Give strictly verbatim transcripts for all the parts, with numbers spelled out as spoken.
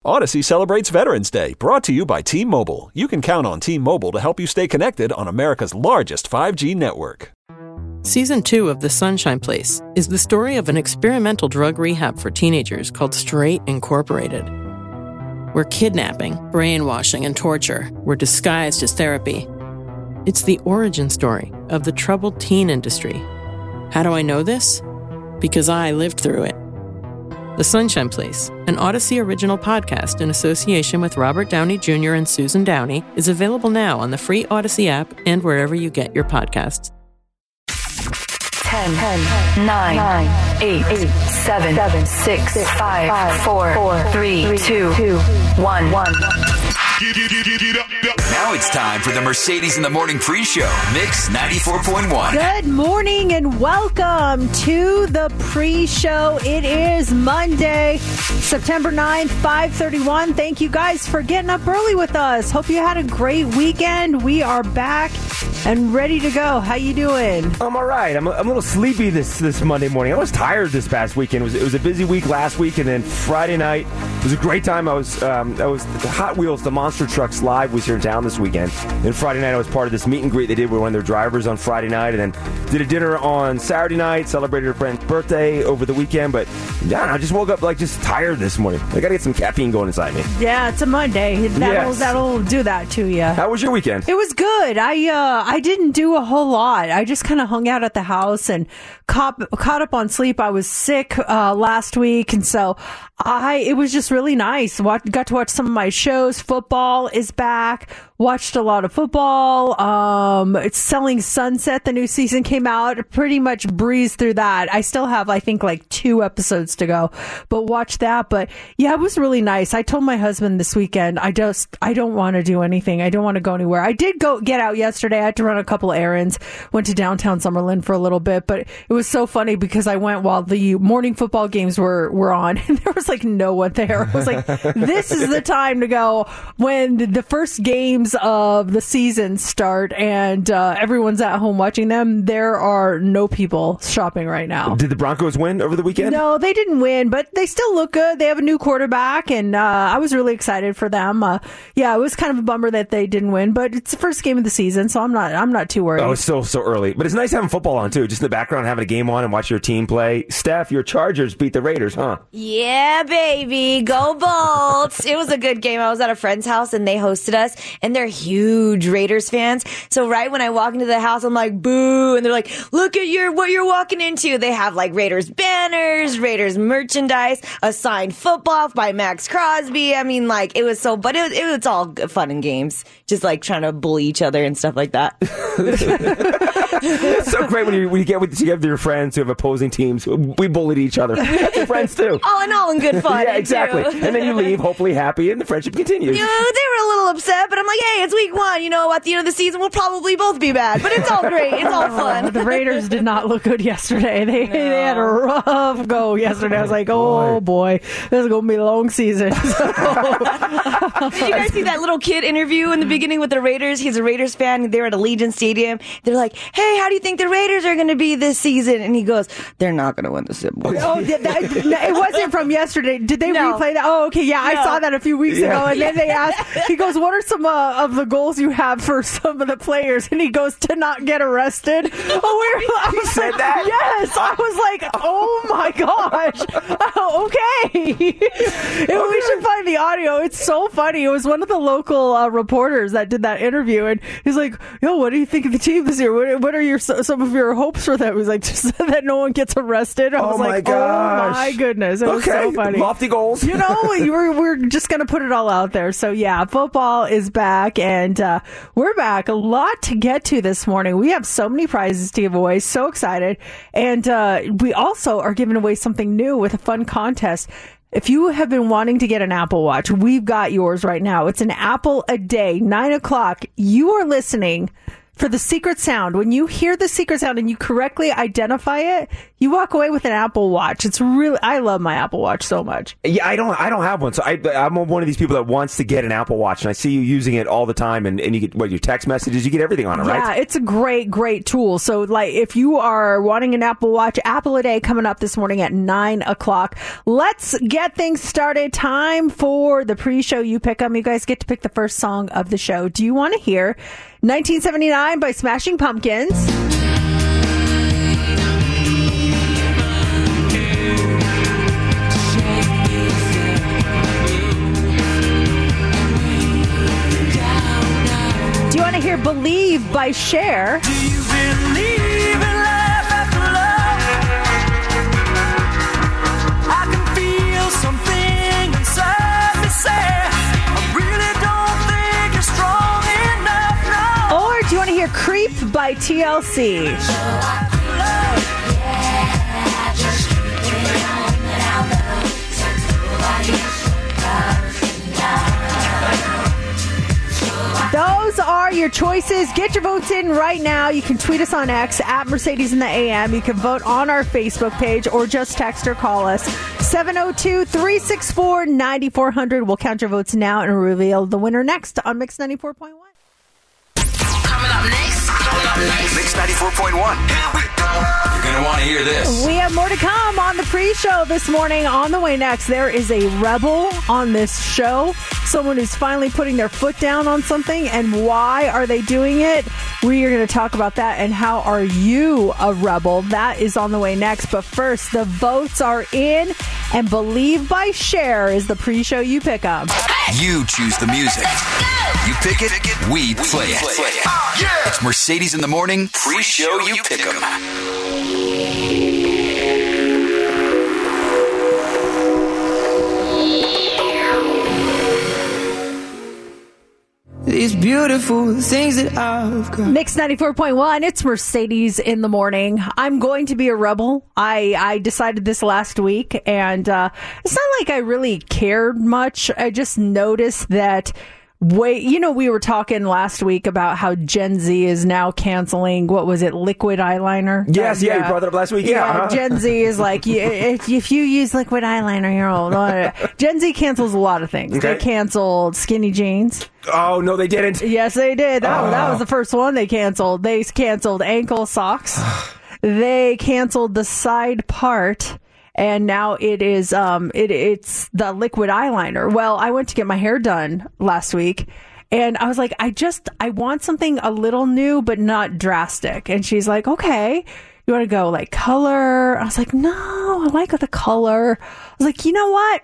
Odyssey celebrates Veterans Day, brought to you by T-Mobile. You can count on T-Mobile to help you stay connected on America's largest five G network. Season two of The Sunshine Place is the story of an experimental drug rehab for teenagers called Straight Incorporated, where kidnapping, brainwashing, and torture were disguised as therapy. It's the origin story of the troubled teen industry. How do I know this? Because I lived through it. The Sunshine Place, an Odyssey original podcast in association with Robert Downey Junior and Susan Downey, is available now on the free Odyssey app and wherever you get your podcasts. ten, nine, eight, seven, six, five, four, three, two, one. Now it's time for the Mercedes in the Morning pre-show. Mix ninety-four point one. Good morning and welcome to the pre-show. It is Monday, September ninth, five thirty-one. Thank you guys for getting up early with us. Hope you had a great weekend. We are back and ready to go. How you doing? I'm all right. I'm a, I'm a little sleepy this, this Monday morning. I was tired this past weekend. It was, it was a busy week last week, and then Friday night it was a great time. I was um, I was Hot Wheels, the Monster Trucks Live was here in town this weekend. And Friday night I was part of this meet and greet they did with one of their drivers on Friday night, and then did a dinner on Saturday night, celebrated a friend's birthday over the weekend. But yeah, I just woke up like just tired this morning. I got to get some caffeine going inside me. Yeah, it's a Monday. That'll, Yes. that'll do that to you. How was your weekend? It was good. I uh, I didn't do a whole lot. I just kind of hung out at the house and caught, caught up on sleep. I was sick uh, last week, and so I it was just really nice. Watch, got to watch some of my shows. Football is back. Watched a lot of football. Um, it's Selling Sunset. The new season came out. Pretty much breezed through that. I still have, I think, like two episodes to go, but watch that. But yeah, it was really nice. I told my husband this weekend, I just, I don't want to do anything. I don't want to go anywhere. I did go get out yesterday. I had to run a couple errands. Went to downtown Summerlin for a little bit, but it was so funny because I went while the morning football games were, were on, and there was like no one there. I was like, this is the time to go when the first games of the season start and uh, everyone's at home watching them. There are no people shopping right now. Did the Broncos win over the weekend? No, they didn't win, but they still look good. They have a new quarterback, and uh, I was really excited for them. Uh, yeah, it was kind of a bummer that they didn't win, but it's the first game of the season, so I'm not I'm not too worried. Oh, it's still so early. But it's nice having football on, too. Just in the background, having a game on and watch your team play. Steph, your Chargers beat the Raiders, huh? Yeah, baby. Go Bolts. It was a good game. I was at a friend's house, and they hosted us, and they're huge Raiders fans. So right when I walk into the house, I'm like, boo. And they're like, look at your what you're walking into. They have like Raiders banners, Raiders merchandise, a signed football by Max Crosby. I mean, like, it was so, but it was, it was all fun and games. Just like trying to bully each other and stuff like that. It's so great when you, when you get with, together with your friends who have opposing teams. We bullied each other. Your friends, too. All in all, in good fun. Yeah, exactly. Too. And then you leave, hopefully happy, and the friendship continues. You know, they were a little upset, but I'm like, hey, it's week one. You know, at the end of the season, we'll probably both be back. But it's all great. It's all fun. The Raiders did not look good yesterday. They, no. they had a rough go yesterday. I was like, oh, boy, this is going to be a long season. So. Did you guys see that little kid interview in the beginning with the Raiders? He's a Raiders fan. They were at Allegiant Stadium. They're like, hey, how do you think the Raiders are going to be this season? And he goes, they're not going to win the Super Bowl. Oh, that, that, it wasn't from yesterday. Did they no. replay that? Oh, okay. Yeah, no. I saw that a few weeks yeah. ago. And then they asked, he goes, what are some uh, of the goals you have for some of the players? And he goes, to not get arrested. Oh, he said like, that? Yes. I was like, oh my gosh. Oh, okay. It, okay. We should find the audio. It's so funny. It was one of the local uh, reporters that did that interview. And he's like, yo, what do you think of the team this year? What, what are your some of your hopes for them? He was like, just that no one gets arrested. I was oh my like, gosh. oh my goodness. It was okay. so funny. Lofty goals. You know, we're, we're just going to put it all out there. So yeah, football is back, and uh, we're back. A lot to get to this morning. We have so many prizes to give away. So excited. And uh, we also are giving away something new with a fun contest. If you have been wanting to get an Apple Watch, we've got yours right now. It's an Apple a day, nine o'clock. You are listening for the secret sound. When you hear the secret sound and you correctly identify it, you walk away with an Apple Watch. It's really, I love my Apple Watch so much. Yeah, I don't I don't have one. So I, I'm one of these people that wants to get an Apple Watch, and I see you using it all the time, and, and you get, what, your text messages, you get everything on it, right? Yeah, it's a great, great tool. So, like, if you are wanting an Apple Watch, Apple a Day coming up this morning at nine o'clock. Let's get things started. Time for the pre-show You Pick 'em. You guys get to pick the first song of the show. Do you want to hear nineteen seventy-nine by Smashing Pumpkins? Do you want to hear Believe by Cher? Do you believe in life after love? I can feel something inside me say, I really don't think you're strong enough, no. Or do you want to hear Creep by T L C? Those are your choices. Get your votes in right now. You can tweet us on X at Mercedes in the A M. You can vote on our Facebook page or just text or call us. seven oh two, three six four, nine four zero zero. We'll count your votes now and reveal the winner next on Mix ninety-four point one. Coming up next. Coming up next. Mix ninety-four point one. Here we go. You're going to want to hear this. We have more to come on the pre-show this morning. On the way next, there is a rebel on this show. Someone who's finally putting their foot down on something. And why are they doing it? We are going to talk about that. And how are you a rebel? That is on the way next. But first, the votes are in. And Believe by Cher is the pre-show You Pick 'em. You choose the music. You pick it, we play it. It's Mercedes in the Morning, pre-show You Pick 'em. These beautiful things that I've got. Mix ninety-four point one, it's Mercedes in the Morning. I'm going to be a rebel. I, I decided this last week, and uh, it's not like I really cared much. I just noticed that, wait, you know, we were talking last week about how Gen Z is now canceling, what was it, liquid eyeliner? Yes, That, yeah, you brought that up last week. Yeah, Yeah, uh-huh. Gen Z is like, y- if, if you use liquid eyeliner, you're old. Gen Z cancels a lot of things. Okay. They canceled skinny jeans. Oh, no, they didn't. Yes, they did. That, Oh. that was the first one they canceled. They canceled ankle socks. They canceled the side part. And now it is, um, it, it's the liquid eyeliner. Well, I went to get my hair done last week, and I was like, I just, I want something a little new, but not drastic. And she's like, okay, you want to go like color? I was like, no, I like the color. I was like, you know what?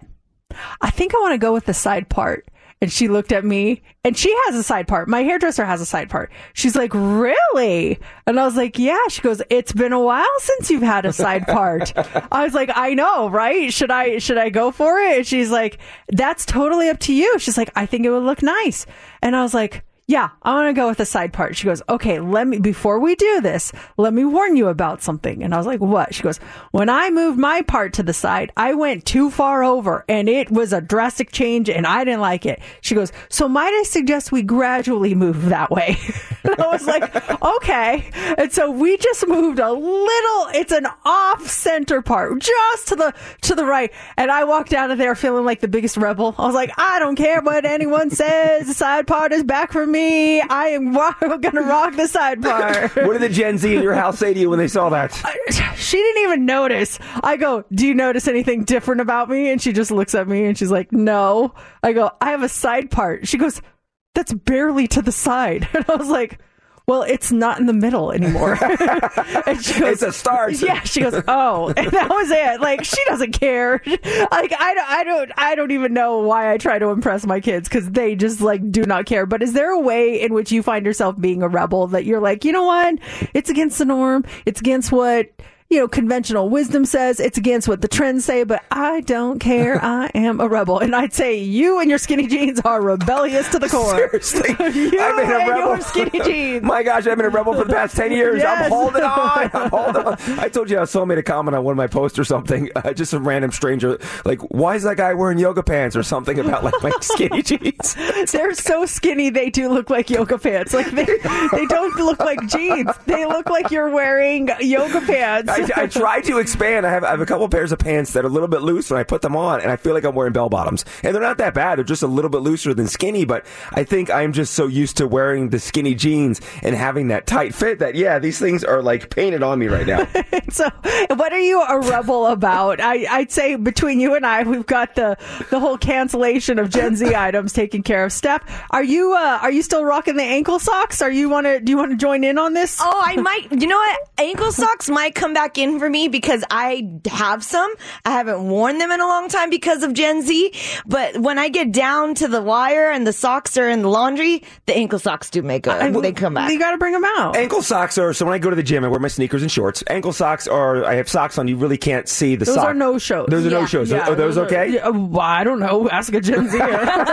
I think I want to go with the side part. And she looked at me, and she has a side part. My hairdresser has a side part. She's like, really? And I was like, yeah. She goes, it's been a while since you've had a side part. I was like, I know, right? Should I, should I go for it? And she's like, that's totally up to you. She's like, I think it would look nice. And I was like, yeah, I want to go with the side part. She goes, okay, let me, before we do this, let me warn you about something. And I was like, what? She goes, when I moved my part to the side, I went too far over, and it was a drastic change, and I didn't like it. She goes, so might I suggest we gradually move that way? And I was like, okay. And so we just moved a little, it's an off center part, just to the, to the right. And I walked out of there feeling like the biggest rebel. I was like, I don't care what anyone says. The side part is back for me. I am going to rock the side part. What did the Gen Z in your house say to you when they saw that? She didn't even notice. I go, do you notice anything different about me? And she just looks at me and she's like, no. I go, I have a side part. She goes, that's barely to the side. And I was like, well, it's not in the middle anymore. And she goes, It's a start. Yeah, she goes, oh, and that was it. Like, she doesn't care. Like, I don't, I don't, I don't even know why I try to impress my kids, because they just like do not care. But is there a way in which you find yourself being a rebel that you're like, you know what? It's against the norm. It's against what you know, conventional wisdom says. It's against what the trends say, but I don't care. I am a rebel. And I'd say you and your skinny jeans are rebellious to the core. Seriously. you I've been a and rebel. your skinny jeans. My gosh, I've been a rebel for the past ten years. Yes. I'm holding on. I'm holding on. I told you I saw made a comment on one of my posts or something. Uh, just some random stranger. Like, why is that guy wearing yoga pants or something about like my skinny jeans? They're so skinny, they do look like yoga pants. Like they, they don't look like jeans. They look like you're wearing yoga pants. I, I try to expand. I have I have a couple pairs of pants that are a little bit loose when I put them on, and I feel like I'm wearing bell bottoms. And they're not that bad. They're just a little bit looser than skinny, but I think I'm just so used to wearing the skinny jeans and having that tight fit that, yeah, these things are like painted on me right now. So what are you a rebel about? I, I'd say between you and I, we've got the, the whole cancellation of Gen Z items taken care of. Steph, are you uh, are you still rocking the ankle socks? Are you want to do you want to join in on this? Oh, I might. You know what? Ankle socks might come back in for me because I have some. I haven't worn them in a long time because of Gen Z. But when I get down to the wire and the socks are in the laundry, the ankle socks do make a. They come back. You got to bring them out. Ankle socks are, so when I go to the gym, I wear my sneakers and shorts. Ankle socks are, I have socks on, you really can't see the Those sock. are no-shows. Those are Yeah. no-shows. Yeah, are those, those are- okay? yeah, well, I don't know. Ask a Gen Zer.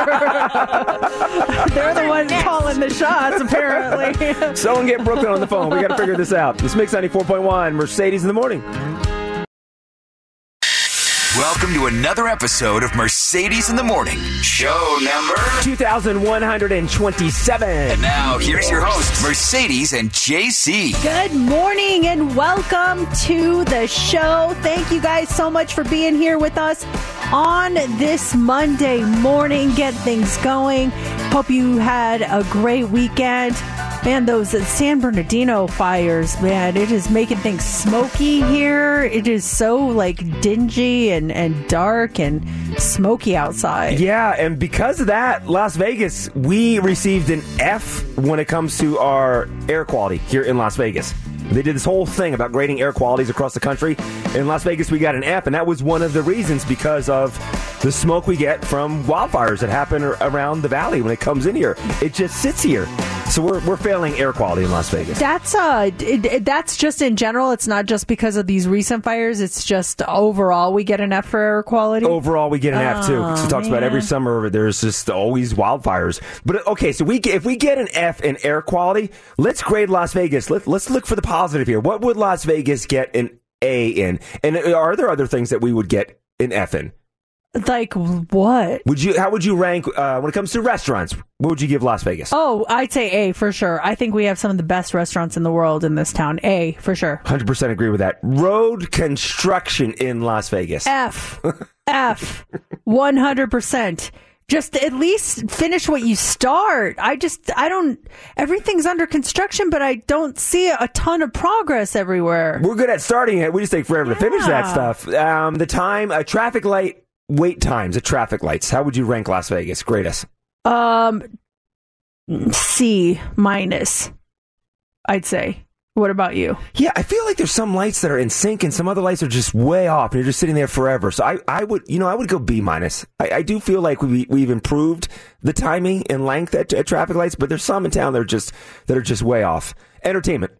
They're the ones calling the shots, apparently. Someone get Brooklyn on the phone. We got to figure this out. This Mix ninety-four point one, Mercedes in the morning. Welcome to another episode of Mercedes in the Morning. Show number. two thousand one hundred twenty-seven. And now, here's your hosts, Mercedes and J C. Good morning and welcome to the show. Thank you guys so much for being here with us on this Monday morning. Get things going. Hope you had a great weekend. Man, those San Bernardino fires, man, it is making things smoky here. It is so like dingy and, and dark and smoky outside. Yeah, and because of that, Las Vegas, we received an F when it comes to our air quality here in Las Vegas. They did this whole thing about grading air qualities across the country. In Las Vegas, we got an F, and that was one of the reasons because of the smoke we get from wildfires that happen around the valley when it comes in here. It just sits here. So we're we're failing air quality in Las Vegas. That's uh, it, it, that's just in general. It's not just because of these recent fires. It's just overall we get an F for air quality. Overall, we get an F too. Oh, So it talks about every man. summer there's just always wildfires. But okay, so we get, if we get an F in air quality, let's grade Las Vegas. Let, let's look for the positive here. What would Las Vegas get an A in? And are there other things that we would get an F in? Like what? Would you? How would you rank uh, when it comes to restaurants? What would you give Las Vegas? Oh, I'd say A for sure. I think we have some of the best restaurants in the world in this town. A for sure. one hundred percent agree with that. Road construction in Las Vegas. F. F. one hundred percent. Just at least finish what you start. I just, I don't, everything's under construction, but I don't see a ton of progress everywhere. We're good at starting it. We just take forever to finish that Yeah. stuff. Um, the time, a traffic light, wait times at traffic lights. How would you rank Las Vegas? Grade us. Um, C minus, I'd say. What about you? Yeah, I feel like there's some lights that are in sync and some other lights are just way off and you're just sitting there forever. So I, I would, you know, I would go B minus. I, I do feel like we, we've improved the timing and length at, at traffic lights, but there's some in town that are just, that are just way off. Entertainment.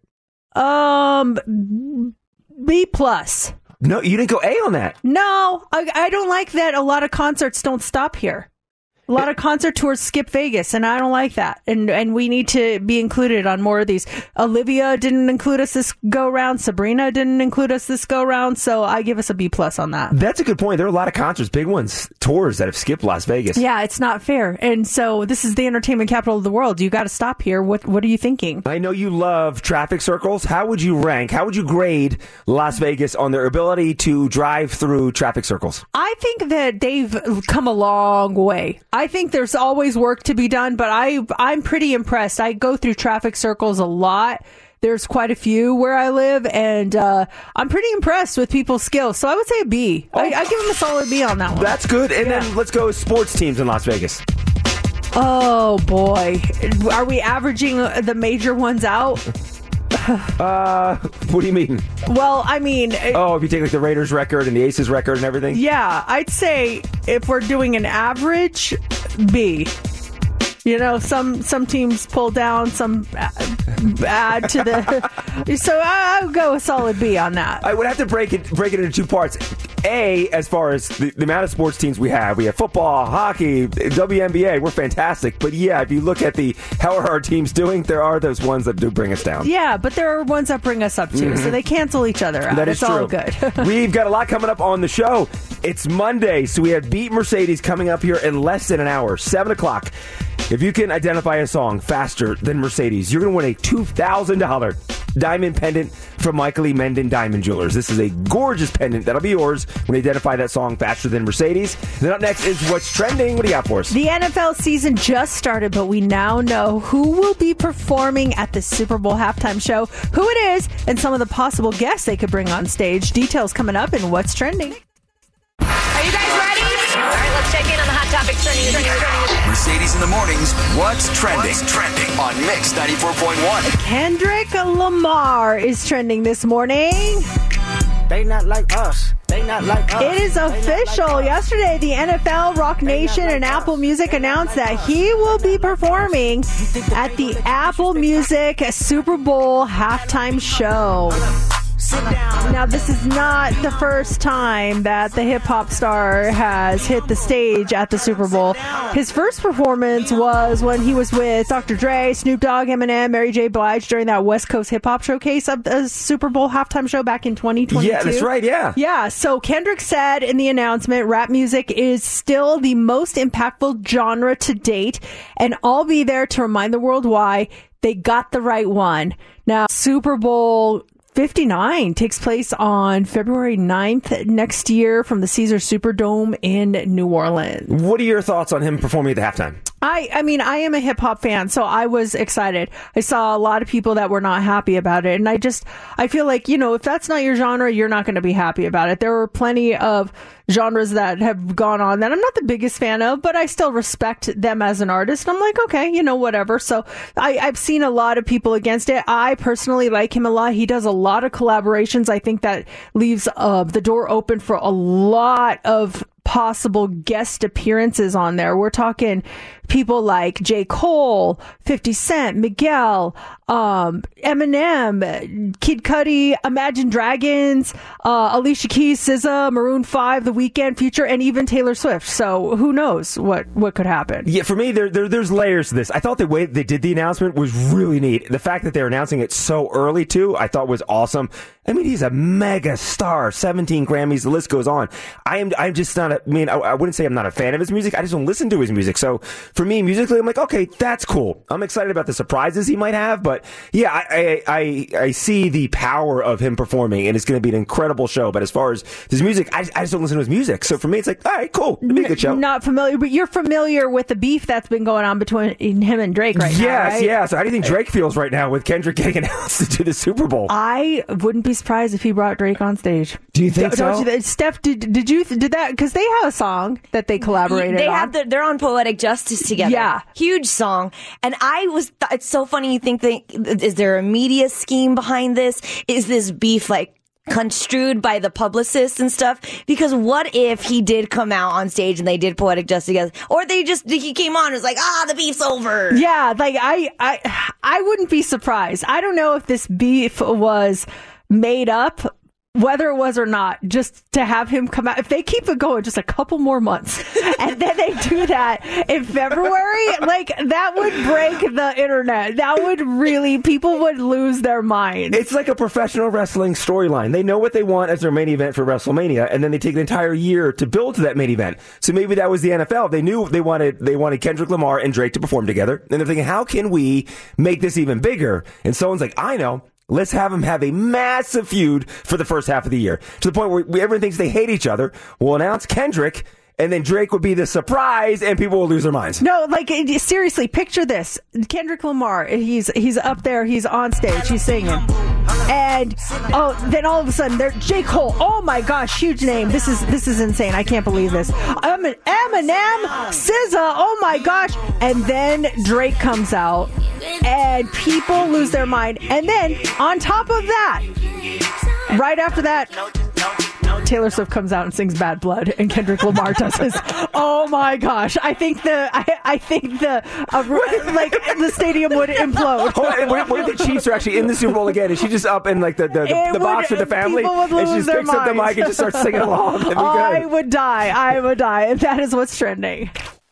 Um, B plus. No, you didn't go A on that. No, I, I don't like that a lot of concerts don't stop here. A lot of concert tours skip Vegas, and I don't like that. And and we need to be included on more of these. Olivia didn't include us this go round. Sabrina didn't include us this go round. So I give us a B plus on that. That's a good point. There are a lot of concerts, big ones, tours that have skipped Las Vegas. Yeah, it's not fair. And so this is the entertainment capital of the world. You got to stop here. What What are you thinking? I know you love traffic circles. How would you rank? How would you grade Las Vegas on their ability to drive through traffic circles? I think that they've come a long way. I think there's always work to be done, but I, I'm pretty impressed. I go through traffic circles a lot. There's quite a few where I live, and uh, I'm pretty impressed with people's skills. So I would say a B. I, I give them a solid B on that one. That's good. And Yeah. then let's go sports teams in Las Vegas. Oh, boy. Are we averaging the major ones out? Uh, what do you mean? Well, I mean... Oh, if you take like the Raiders record and the Aces record and everything? Yeah, I'd say if we're doing an average, B. You know, some some teams pull down, some add to the. So I, I would go a solid B on that. I would have to break it break it into two parts. A, as far as the, the amount of sports teams we have, we have football, hockey, W N B A. We're fantastic. But yeah, if you look at the how are our teams doing, there are those ones that do bring us down. Yeah, but there are ones that bring us up too. Mm-hmm. So they cancel each other out. That is it's true. all good. We've got a lot coming up on the show. It's Monday, so we have Beat Mercedes coming up here in less than an hour, seven o'clock. If you can identify a song faster than Mercedes, you're going to win a two thousand dollars diamond pendant from Michael E. Menden Diamond Jewelers. This is a gorgeous pendant that'll be yours when you identify that song faster than Mercedes. Then up next is What's Trending. What do you got for us? The N F L season just started, but we now know who will be performing at the Super Bowl halftime show, who it is, and some of the possible guests they could bring on stage. Details coming up in What's Trending. Are you guys ready? All right, let's check in on the hot topics trending. trending, trending. Mercedes in the mornings. What's trending? What's trending on Mix ninety-four point one. Kendrick Lamar is trending this morning. They not like us. They not like us. It is official. Yesterday, the N F L, Rock Nation, and Apple Music announced that he will be performing at the Apple Music Super Bowl halftime show. Now, this is not the first time that the hip-hop star has hit the stage at the Super Bowl. His first performance was when he was with Doctor Dre, Snoop Dogg, Eminem, Mary J. Blige during that West Coast hip-hop showcase of the Super Bowl halftime show back in twenty twenty-two. Yeah, that's right, yeah. Yeah, so Kendrick said in the announcement, rap music is still the most impactful genre to date, and I'll be there to remind the world why they got the right one. Now, Super Bowl fifty-nine takes place on February ninth next year from the Caesars Superdome in New Orleans. What are your thoughts on him performing at the halftime? I, I mean, I am a hip hop fan, so I was excited. I saw a lot of people that were not happy about it. And I just, I feel like, you know, if that's not your genre, you're not going to be happy about it. There were plenty of genres that have gone on that I'm not the biggest fan of, but I still respect them as an artist. I'm like, okay, you know, whatever. So I, I've seen a lot of people against it. I personally like him a lot. He does a lot of collaborations. I think that leaves uh, the door open for a lot of possible guest appearances on there. We're talking people like J. Cole, fifty Cent, Miguel, um, Eminem, Kid Cudi, Imagine Dragons, uh, Alicia Keys, S Z A, Maroon five, The Weeknd, Future, and even Taylor Swift. So who knows what, what could happen? Yeah, for me, there, there there's layers to this. I thought the way they did the announcement was really neat. The fact that they're announcing it so early, too, I thought was awesome. I mean, he's a mega star, seventeen Grammys, the list goes on. I am, I'm just not a, I mean, I, I wouldn't say I'm not a fan of his music. I just don't listen to his music. So for me, musically, I'm like, okay, that's cool. I'm excited about the surprises he might have. But yeah, I, I, I, I see the power of him performing, and it's going to be an incredible show. But as far as his music, I, I just don't listen to his music. So for me, it's like, all right, cool. It'll be a good show. Not familiar, but you're familiar with the beef that's been going on between him and Drake right yes, now, right? Yes, yeah. So how do you think Drake feels right now with Kendrick getting announced to the Super Bowl? I wouldn't be surprised if he brought Drake on stage. Do you think don't, so? Don't you, Steph, did, did you did that? Because they have a song that they collaborated They on. have the, they're on Poetic Justice together. Yeah. Huge song. And I was, th- it's so funny you think that, is there a media scheme behind this? Is this beef like construed by the publicists and stuff? Because what if he did come out on stage and they did Poetic Justice together? Or they just, he came on and was like, ah, the beef's over. Yeah, like I, I, I wouldn't be surprised. I don't know if this beef was made up, whether it was or not, just to have him come out. If they keep it going just a couple more months and then they do that in February, like that would break the internet. That would really, people would lose their minds. It's like a professional wrestling storyline. They know what they want as their main event for WrestleMania, and then they take an entire year to build to that main event. So maybe that was the N F L. They knew they wanted they wanted Kendrick Lamar and Drake to perform together, and they're thinking, how can we make this even bigger? And someone's like, I know. Let's have them have a massive feud for the first half of the year. To the point where everyone thinks they hate each other. We'll announce Kendrick, and then Drake would be the surprise, and people will lose their minds. No, like, seriously, picture this. Kendrick Lamar, he's he's up there, he's on stage, he's singing. And, oh, then all of a sudden, they're J. Cole. Oh, my gosh, huge name. This is this is insane. I can't believe this. Um, Eminem, S Z A, oh, my gosh. And then Drake comes out, and people lose their mind. And then, on top of that, right after that, Taylor Swift comes out and sings Bad Blood and Kendrick Lamar does this. Oh my gosh. I think the, I, I think the, uh, like, the stadium would implode. Oh, what, what if the Chiefs are actually in the Super Bowl again? Is she just up in like the, the, the, the box with the family? And she just picks up the mic and just starts singing along? That'd be good. I would die. I would die. That is what's trending.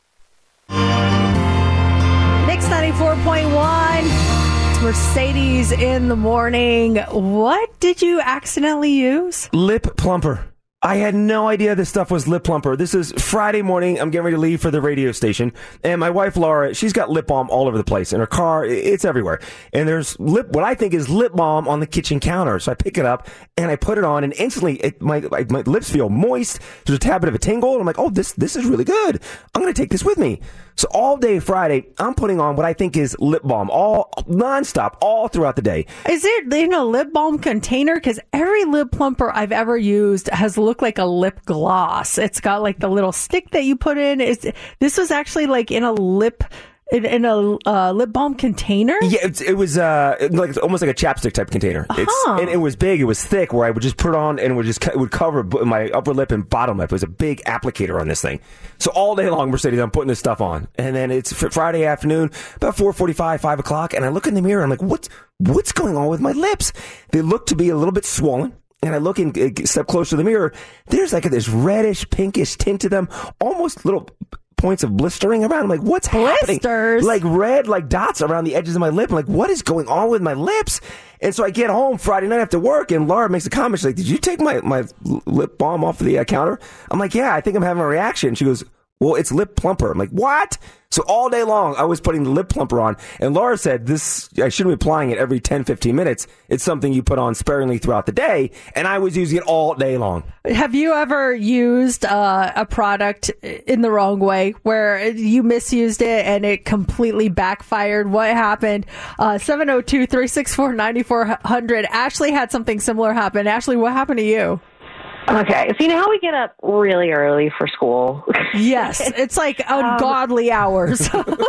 Mix ninety-four point one. It's Mercedes in the morning. What did you accidentally use? Lip plumper. I had no idea this stuff was lip plumper. This is Friday morning. I'm getting ready to leave for the radio station. And my wife, Laura, she's got lip balm all over the place. In her car, it's everywhere. And there's lip, what I think is lip balm on the kitchen counter. So I pick it up and I put it on and instantly it, my, my, my lips feel moist. There's a tad bit of a tingle. And I'm like, oh, this, this is really good. I'm going to take this with me. So all day Friday, I'm putting on what I think is lip balm, all nonstop, all throughout the day. Is it in a lip balm container? Because every lip plumper I've ever used has looked like a lip gloss. It's got like the little stick that you put in. Is this was actually like in a lip in, in a uh, lip balm container? Yeah, it, it was uh, like almost like a chapstick type container. Uh-huh. It's, and it was big, it was thick, where I would just put it on and it would just it would cover my upper lip and bottom lip. It was a big applicator on this thing. So all day long, Mercedes, I'm putting this stuff on, and then it's Friday afternoon, about four forty-five, five o'clock, and I look in the mirror. I'm like, what's what's going on with my lips? They look to be a little bit swollen. And I look and uh, step closer to the mirror. There's like a, this reddish, pinkish tint to them, almost little points of blistering around. I'm like, what's Blisters. happening? Like red, like dots around the edges of my lip. I'm like, what is going on with my lips? And so I get home Friday night after work, and Laura makes a comment. She's like, did you take my, my lip balm off the uh, counter? I'm like, yeah, I think I'm having a reaction. She goes, well, it's lip plumper. I'm like, what? So all day long, I was putting the lip plumper on. And Laura said, this, I shouldn't be applying it every ten, fifteen minutes. It's something you put on sparingly throughout the day. And I was using it all day long. Have you ever used uh, a product in the wrong way where you misused it and it completely backfired? What happened? Uh, seven oh two, three six four, nine four hundred. Ashley had something similar happen. Ashley, what happened to you? Okay, so you know how we get up really early for school? Yes, it's like ungodly um, hours.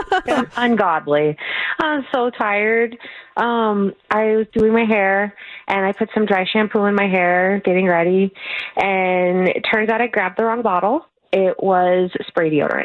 Ungodly. I'm so tired. Um, I was doing my hair, and I put some dry shampoo in my hair, getting ready, and it turns out I grabbed the wrong bottle. It was spray deodorant.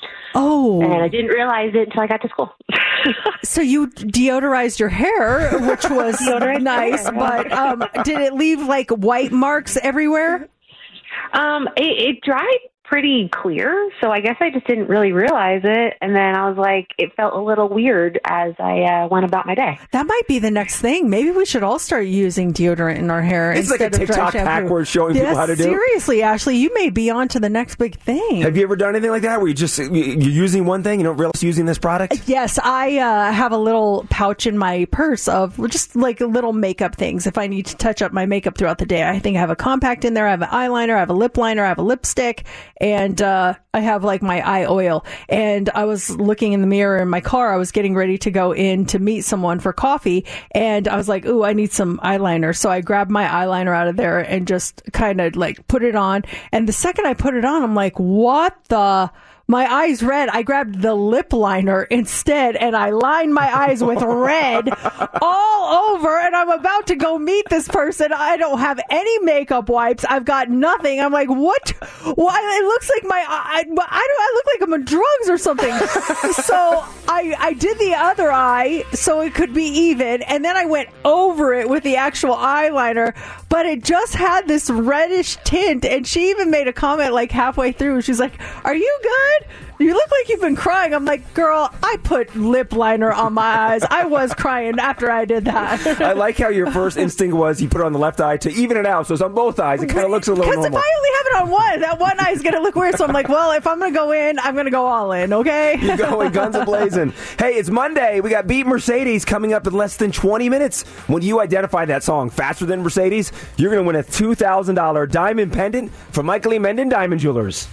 Oh. And I didn't realize it until I got to school. So you deodorized your hair, which was nice, but um, did it leave like white marks everywhere? Um, it, it dried pretty clear, so I guess I just didn't really realize it, and then I was like, it felt a little weird as I uh, went about my day. That might be the next thing. Maybe we should all start using deodorant in our hair. It's like a TikTok hack we're showing yes, people how to do. Seriously, Ashley, you may be on to the next big thing. Have you ever done anything like that where you just, you're using one thing, you don't realize you're using this product? Yes, I uh, have a little pouch in my purse of just like little makeup things. If I need to touch up my makeup throughout the day, I think I have a compact in there, I have an eyeliner, I have a lip liner, I have a lipstick, and uh, I have like my eye oil. And I was looking in the mirror in my car. I was getting ready to go in to meet someone for coffee. And I was like, ooh, I need some eyeliner. So I grabbed my eyeliner out of there and just kind of like put it on. And the second I put it on, I'm like, what the... My eyes red. I grabbed the lip liner instead, and I lined my eyes with red all over, and I'm about to go meet this person. I don't have any makeup wipes. I've got nothing. I'm like, what? Why? It looks like my I, I don't. I look like I'm on drugs or something. So I, I did the other eye so it could be even, and then I went over it with the actual eyeliner, but it just had this reddish tint, and she even made a comment like halfway through. She's like, are you good? You look like you've been crying. I'm like, girl, I put lip liner on my eyes. I was crying after I did that. I like how your first instinct was you put it on the left eye to even it out. So it's on both eyes. It kind of looks a little normal. Because if I only have it on one, that one eye is going to look weird. So I'm like, well, if I'm going to go in, I'm going to go all in, okay? You go in guns a-blazing. Hey, it's Monday. We got Beat Mercedes coming up in less than twenty minutes. When you identify that song faster than Mercedes, you're going to win a two thousand dollars diamond pendant from Michael E. Menden Diamond Jewelers.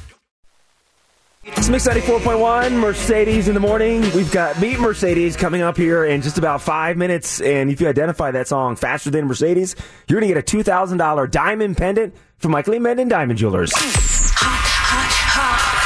It's Mix ninety-four point one, Mercedes in the morning. We've got Beat Mercedes coming up here in just about five minutes. And if you identify that song faster than Mercedes, you're going to get a two thousand dollars diamond pendant from Michael E. Menden Diamond Jewelers. Hot, hot, hot.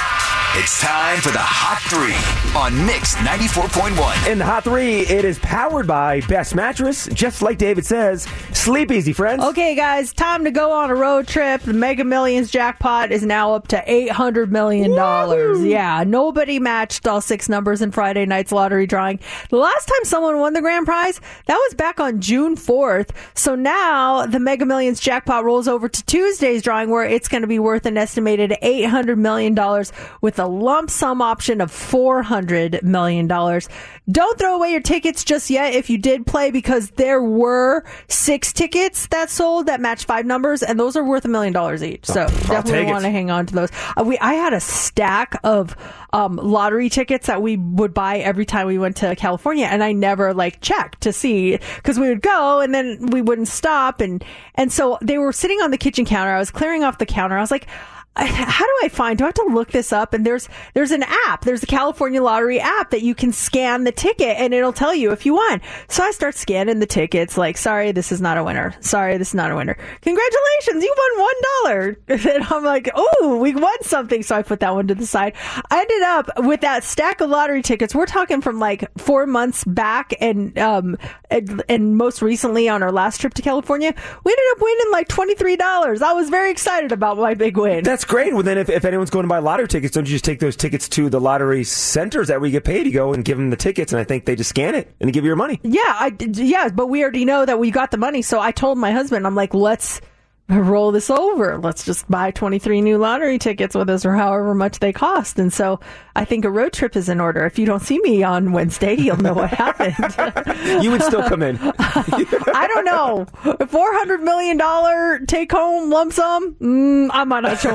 It's time for the Hot Three on Mix ninety-four point one. In the Hot Three, it is powered by Best Mattress. Just like David says, sleep easy, friends. Okay, guys, time to go on a road trip. The Mega Millions jackpot is now up to eight hundred million dollars. Woo! Yeah, nobody matched all six numbers in Friday night's lottery drawing. The last time someone won the grand prize, that was back on June fourth. So now the Mega Millions jackpot rolls over to Tuesday's drawing, where it's going to be worth an estimated eight hundred million dollars with a lump sum option of four hundred million dollars. Don't throw away your tickets just yet if you did play, because there were six tickets that sold that matched five numbers, and those are worth a million dollars each. So I'll definitely want to hang on to those. Uh, we I had a stack of um, lottery tickets that we would buy every time we went to California, and I never like checked to see, because we would go and then we wouldn't stop, and and so they were sitting on the kitchen counter. I was clearing off the counter. I was like, how do I find, do I have to look this up? And there's, there's an app, there's a California Lottery app that you can scan the ticket and it'll tell you if you won. So I start scanning the tickets, like, sorry, this is not a winner. Sorry, this is not a winner. Congratulations, you won one dollar. And I'm like, oh, we won something. So I put that one to the side. I ended up with that stack of lottery tickets. We're talking from like four months back and, um, and, and most recently on our last trip to California, we ended up winning like twenty-three dollars. I was very excited about my big win. That's great. Well, then if, if anyone's going to buy lottery tickets, don't you just take those tickets to the lottery centers that we get paid? You go and give them the tickets, and I think they just scan it and give you your money. Yeah, I, yeah, but we already know that we got the money. So I told my husband, I'm like, let's roll this over. Let's just buy twenty-three new lottery tickets with us, or however much they cost. And so I think a road trip is in order. If you don't see me on Wednesday, you'll know what happened. You would still come in. I don't know. four hundred million dollars take home lump sum? Mm, I might not show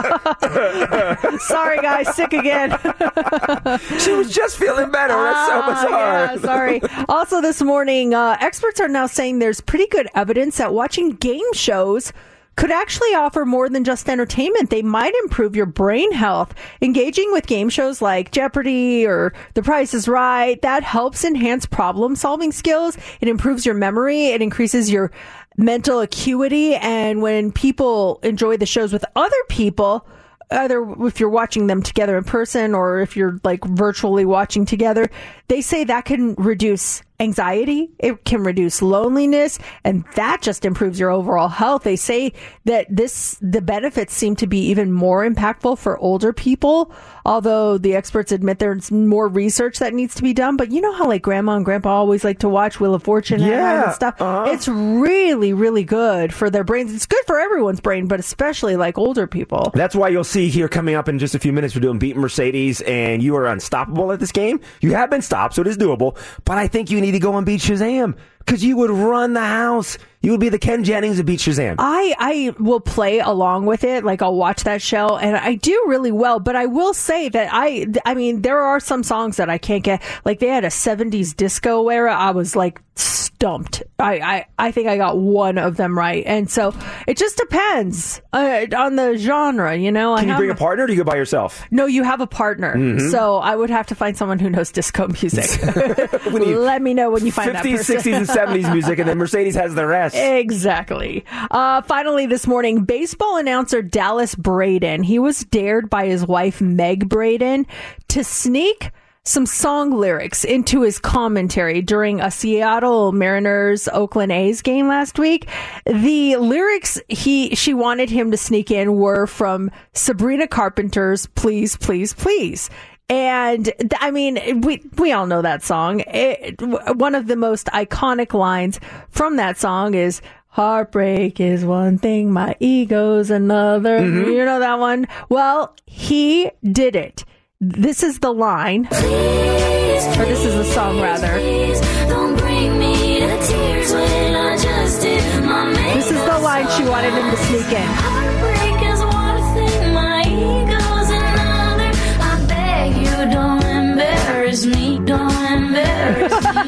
up. Sorry, guys. Sick again. She was just feeling better. That's so bizarre. Yeah, sorry. Also this morning, uh, experts are now saying there's pretty good evidence that watching game shows could actually offer more than just entertainment. They might improve your brain health. Engaging with game shows like Jeopardy or The Price is Right, that helps enhance problem-solving skills. It improves your memory. It increases your mental acuity. And when people enjoy the shows with other people, either if you're watching them together in person or if you're like virtually watching together, they say that can reduce anxiety, it can reduce loneliness, and that just improves your overall health. They say that this, the benefits seem to be even more impactful for older people, although the experts admit there's more research that needs to be done. But you know how like grandma and grandpa always like to watch Wheel of Fortune yeah, and stuff? Uh-huh. It's really, really good for their brains. It's good for everyone's brain, but especially like older people. That's why you'll see here coming up in just a few minutes, we're doing Beat Mercedes, and you are unstoppable at this game. You have been stopped, so it is doable, but I think you need to go and beat Shazam, because you would run the house. You would be the Ken Jennings of Beat Shazam. I, I will play along with it. Like, I'll watch that show, and I do really well. But I will say that I, I mean, there are some songs that I can't get. Like, they had a seventies disco era. I was, like, stumped. I, I, I think I got one of them right. And so it just depends uh, on the genre, you know? Can I you have, bring a partner, or do you go by yourself? No, you have a partner. Mm-hmm. So I would have to find someone who knows disco music. Let me know when you find fifties, that person. sixties, and seventies music, and then Mercedes has the rest. Exactly. Uh, finally, this morning, baseball announcer Dallas Braden, he was dared by his wife, Meg Braden, to sneak some song lyrics into his commentary during a Seattle Mariners Oakland A's game last week. The lyrics he she wanted him to sneak in were from Sabrina Carpenter's Please, Please, Please. And I mean, we we all know that song. It, one of the most iconic lines from that song is, "Heartbreak is one thing, my ego's another." Mm-hmm. You know that one? Well, he did it. This is the line, please, or this is the song rather. Please, don't bring me to tears when I just did my makeup. This is the line she wanted him to sneak in. Heartbreak is one thing, my ego's another. I beg you, don't embarrass me, don't embarrass me.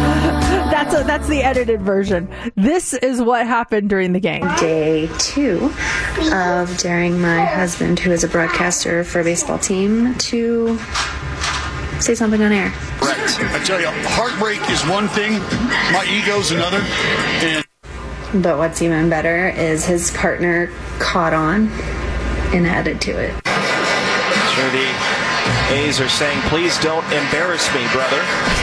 That's a, that's the edited version. This is what happened during the game. Day two of daring my husband, who is a broadcaster for a baseball team, to say something on air. Right. I tell you, heartbreak is one thing, my ego's another. And but what's even better is his partner caught on and added to it. Sure, the A's are saying, please don't embarrass me, brother.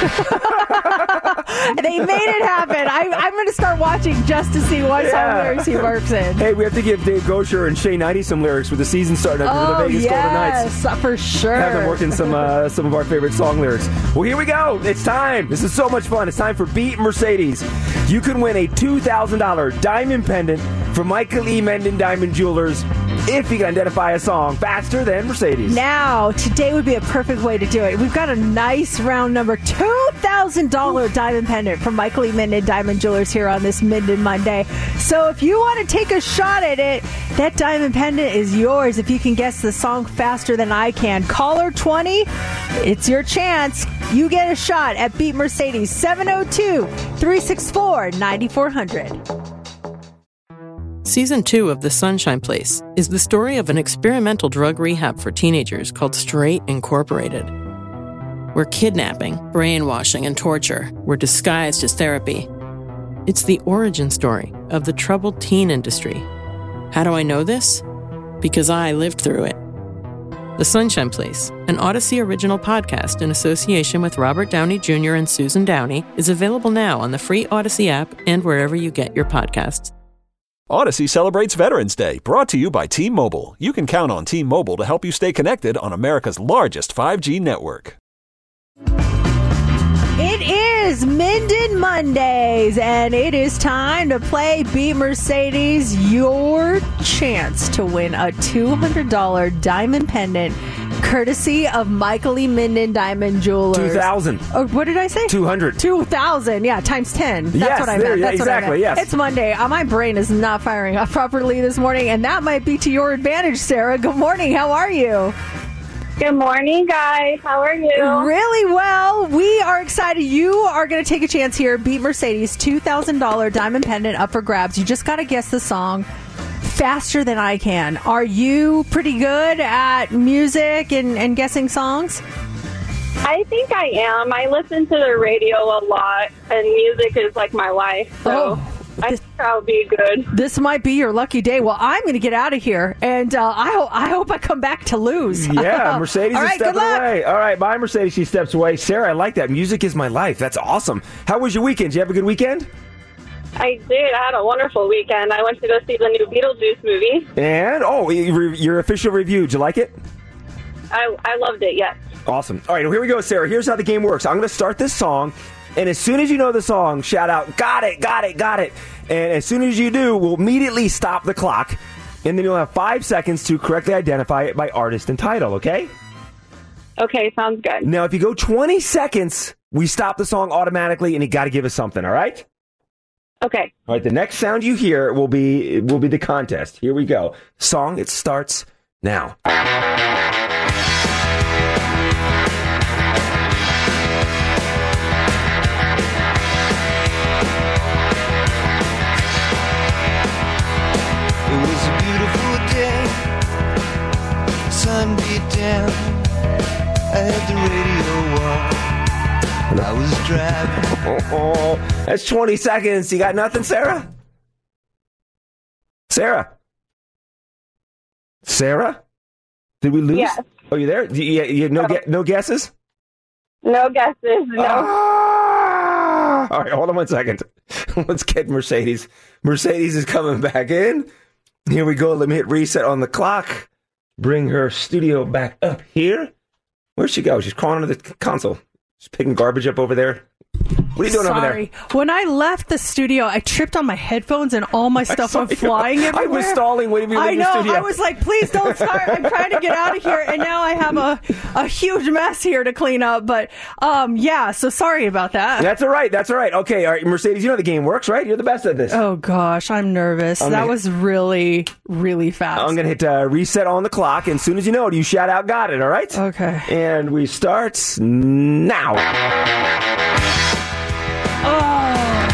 They made it happen. I, I'm going to start watching just to see what Yeah. song lyrics he works in. Hey, we have to give Dave Gosher and Shay Ninety some lyrics with the season starting up for Oh, the Vegas Golden Knights. yes, for sure. Have them working some uh, some of our favorite song lyrics. Well, here we go. It's time. This is so much fun. It's time for Beat Mercedes. You can win a two thousand dollars diamond pendant from Michael E. Menden Diamond Jewelers if you can identify a song faster than Mercedes. Now, today would be a perfect way to do it. We've got a nice round number two thousand dollars diamond pendant from Michael E. Menden Diamond Jewelers here on this Minden Monday. So if you want to take a shot at it, that diamond pendant is yours if you can guess the song faster than I can. Caller twenty, it's your chance. You get a shot at Beat Mercedes, seven oh two, three six four, nine four zero zero. Season two of The Sunshine Place is the story of an experimental drug rehab for teenagers called Straight Incorporated, where kidnapping, brainwashing, and torture were disguised as therapy. It's the origin story of the troubled teen industry. How do I know this? Because I lived through it. The Sunshine Place, an Odyssey original podcast in association with Robert Downey Junior and Susan Downey, is available now on the free Odyssey app and wherever you get your podcasts. Odyssey celebrates Veterans Day, brought to you by T-Mobile. You can count on T-Mobile to help you stay connected on America's largest five G network. It is Minden Mondays, and it is time to play Beat Mercedes, your chance to win a two hundred dollars diamond pendant, courtesy of Michael E. Menden Diamond Jewelers. two thousand. Oh, what did I say? two hundred. two thousand, yeah, times ten. That's Yes, what I there, meant. yeah, That's what I exactly, meant. yes. It's Monday. Uh, my brain is not firing up properly this morning, and that might be to your advantage, Sarah. Good morning. How are you? Good morning, guys. How are you? Really well. We are excited. You are going to take a chance here. Beat Mercedes, two thousand dollars diamond pendant up for grabs. You just got to guess the song faster than I can. Are you pretty good at music and, and guessing songs? I think I am. I listen to the radio a lot, and music is like my life. So Oh. I think I'll be good. This might be your lucky day. Well, I'm going to get out of here, and uh, I, ho- I hope I come back to lose. Yeah, Mercedes All is right, good stepping luck. away. All right, bye, Mercedes. She steps away. Sarah, I like that. Music is my life. That's awesome. How was your weekend? Did you have a good weekend? I did. I had a wonderful weekend. I went to go see the new Beetlejuice movie. And, oh, your your official review. Did you like it? I, I loved it, yes. Awesome. All right, well, here we go, Sarah. Here's how the game works. I'm going to start this song, and as soon as you know the song, shout out, got it, got it, got it. And as soon as you do, we'll immediately stop the clock, and then you'll have five seconds to correctly identify it by artist and title, okay? Okay, sounds good. Now, if you go twenty seconds, we stop the song automatically, and you got to give us something, all right? Okay. All right, the next sound you hear will be will be the contest. Here we go. Song, it starts now. It was a beautiful day. Sun beat down. I had the radio on. And I was driving. Oh, that's twenty seconds. You got nothing, Sarah? Sarah? Sarah? Did we lose? Yes. Oh, you there? You, you, you no, gue- no guesses? No guesses. No. Ah! All right, hold on one second. Let's get Mercedes. Mercedes is coming back in. Here we go. Let me hit reset on the clock. Bring her studio back up here. Where'd she go? She's crawling under the console. She's picking garbage up over there. What are you doing Sorry. over there? When I left the studio, I tripped on my headphones and all my stuff went flying everywhere. I was stalling waiting for you to I leave know. the studio. I was like, please don't start. I'm trying to get out of here. And now I have a, a huge mess here to clean up. But um, yeah, so sorry about that. That's all right. That's all right. Okay, all right, Mercedes, you know the game works, right? You're the best at this. Oh, gosh, I'm nervous. I'm that gonna- was really, really fast. I'm going to hit uh, reset on the clock, and as soon as you know it, you shout out, got it, all right? Okay. And we start now. Oh.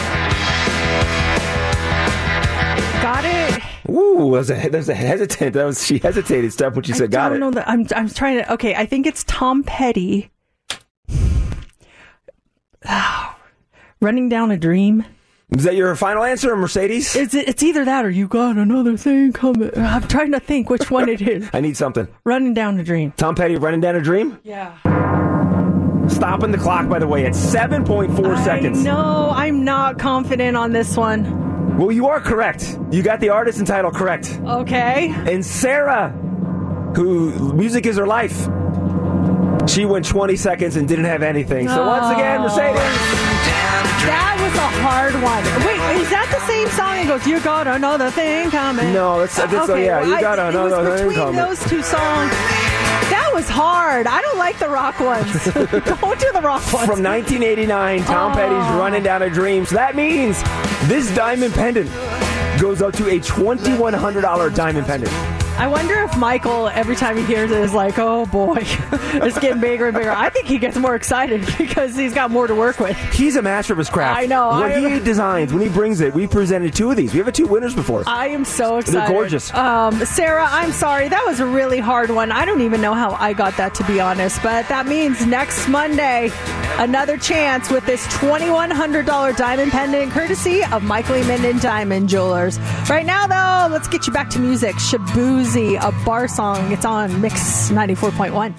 Got it? Ooh, that was a, that was a hesitant. That was, she hesitated stuff when she said, got I it. don't know that. I'm, I'm trying to. Okay, I think it's Tom Petty. Running Down a Dream. Is that your final answer, Mercedes? It's, it's either that or you got another thing coming. I'm trying to think which one it is. I need something. Running Down a Dream. Tom Petty, Running Down a Dream? Yeah. Stopping the clock, by the way, at seven point four seconds. No, I'm not confident on this one. Well, you are correct. You got the artist and title correct. Okay. And Sarah, who music is her life, she went twenty seconds and didn't have anything. So once again, Mercedes. That was a hard one. Wait, is that the same song? It goes, you got another thing coming. No, that's, that's okay, so, yeah, well, you got I, another it was thing between coming. those two songs. That was hard. I don't like the rock ones. Don't do the rock ones. From nineteen eighty-nine, Tom Oh. Petty's Running Down a Dream. So that means this diamond pendant goes up to a twenty-one hundred dollars diamond pendant. I wonder if Michael, every time he hears it, is like, oh boy, it's getting bigger and bigger. I think he gets more excited because he's got more to work with. He's a master of his craft. I know. What I, he designs, when he brings it, we presented two of these. We have two winners before. I am so excited. They're gorgeous. Um, Sarah, I'm sorry. That was a really hard one. I don't even know how I got that, to be honest. But that means next Monday, another chance with this twenty-one hundred dollars diamond pendant, courtesy of Michael E. Minden Diamond Jewelers. Right now, though, let's get you back to music. Shaboozey, a bar song. It's on Mix ninety-four point one.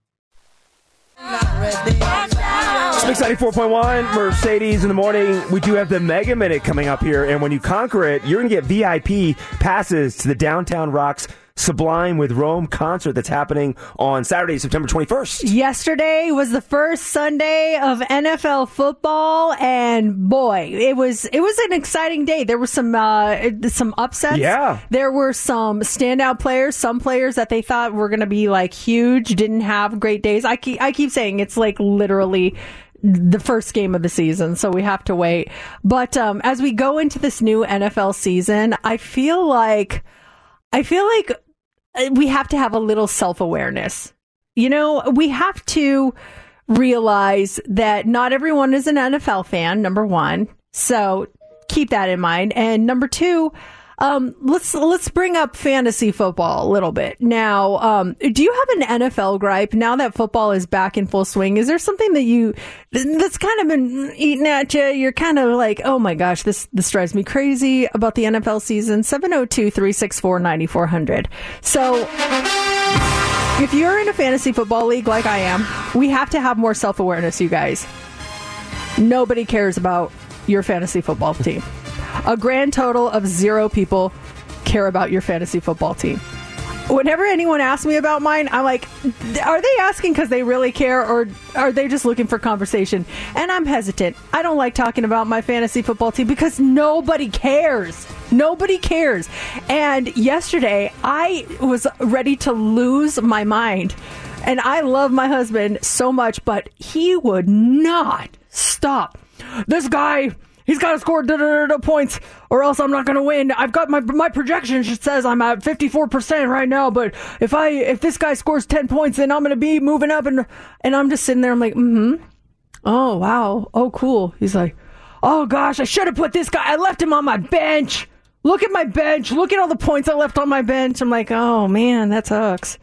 It's Mix ninety-four point one, Mercedes in the morning. We do have the Mega Minute coming up here, and when you conquer it, you're going to get V I P passes to the Downtown Rocks Sublime with Rome concert that's happening on Saturday, September twenty-first. Yesterday was the first Sunday of N F L football, and boy, it was it was an exciting day. There were some uh, some upsets. Yeah. There were some standout players, some players that they thought were going to be like huge, didn't have great days. I keep, I keep saying it's like literally the first game of the season, so we have to wait. But um, as we go into this new N F L season, I feel like I feel like we have to have a little self-awareness. You know, we have to realize that not everyone is an N F L fan, number one. So keep that in mind. And number two, um, let's let's bring up fantasy football a little bit. Now, um, do you have an N F L gripe now that football is back in full swing? Is there something that you that's kind of been eating at you? You're kind of like, oh my gosh, this this drives me crazy about the N F L season. seven oh two, three six four, nine four hundred. So if you're in a fantasy football league like I am, we have to have more self-awareness, you guys. Nobody cares about your fantasy football team. A grand total of zero people care about your fantasy football team. Whenever anyone asks me about mine, I'm like, are they asking because they really care, or are they just looking for conversation? And I'm hesitant. I don't like talking about my fantasy football team because nobody cares. Nobody cares. And yesterday, I was ready to lose my mind. And I love my husband so much, but he would not stop. This guy... He's got to score da, da, da, da, points or else I'm not going to win. I've got my my projection says I'm at fifty-four percent right now, but if I if this guy scores ten points, then I'm going to be moving up. And and I'm just sitting there. I'm like, mm-hmm. Oh, wow. Oh, cool. He's like, oh, gosh, I should have put this guy. I left him on my bench. Look at my bench. Look at all the points I left on my bench. I'm like, oh, man, that sucks.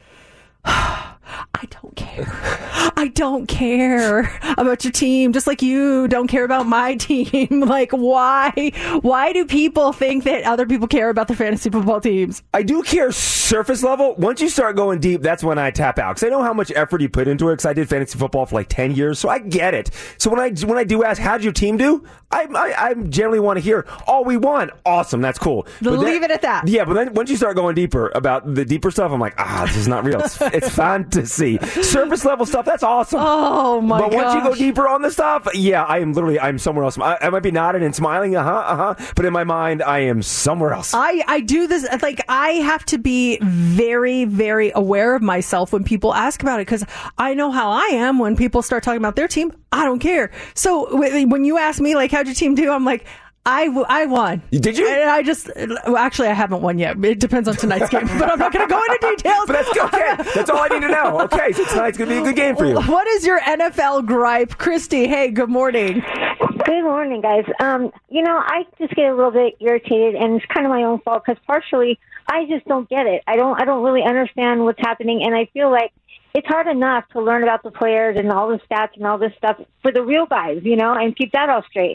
I don't care. I don't care about your team, just like you don't care about my team. Like, why? Why do people think that other people care about their fantasy football teams? I do care surface level. Once you start going deep, that's when I tap out. Because I know how much effort you put into it, because I did fantasy football for like ten years, so I get it. So when I when I do ask, how did your team do? I I, I generally want to hear, oh, we won. Awesome, that's cool. But then, leave it at that. Yeah, but then once you start going deeper about the deeper stuff, I'm like, ah, this is not real. It's, it's fantasy. Surface level stuff, that's awesome. Oh, my god. But once you go deeper on the stuff, yeah, I am literally, I'm somewhere else. I, I might be nodding and smiling, uh-huh, uh-huh, but in my mind, I am somewhere else. I, I do this, like, I have to be very, very aware of myself when people ask about it, because I know how I am when people start talking about their team. I don't care. So when you ask me, like, how'd your team do? I'm like, I, I won. Did you? And I just, well, actually, I haven't won yet. It depends on tonight's game, but I'm not going to go into details. But that's okay. That's all I need to know. Okay, so tonight's going to be a good game for you. What is your N F L gripe? Christy, hey, good morning. Good morning, guys. Um, you know, I just get a little bit irritated, and it's kind of my own fault, because partially, I just don't get it. I don't, I don't really understand what's happening, and I feel like it's hard enough to learn about the players and all the stats and all this stuff for the real guys, you know, and keep that all straight.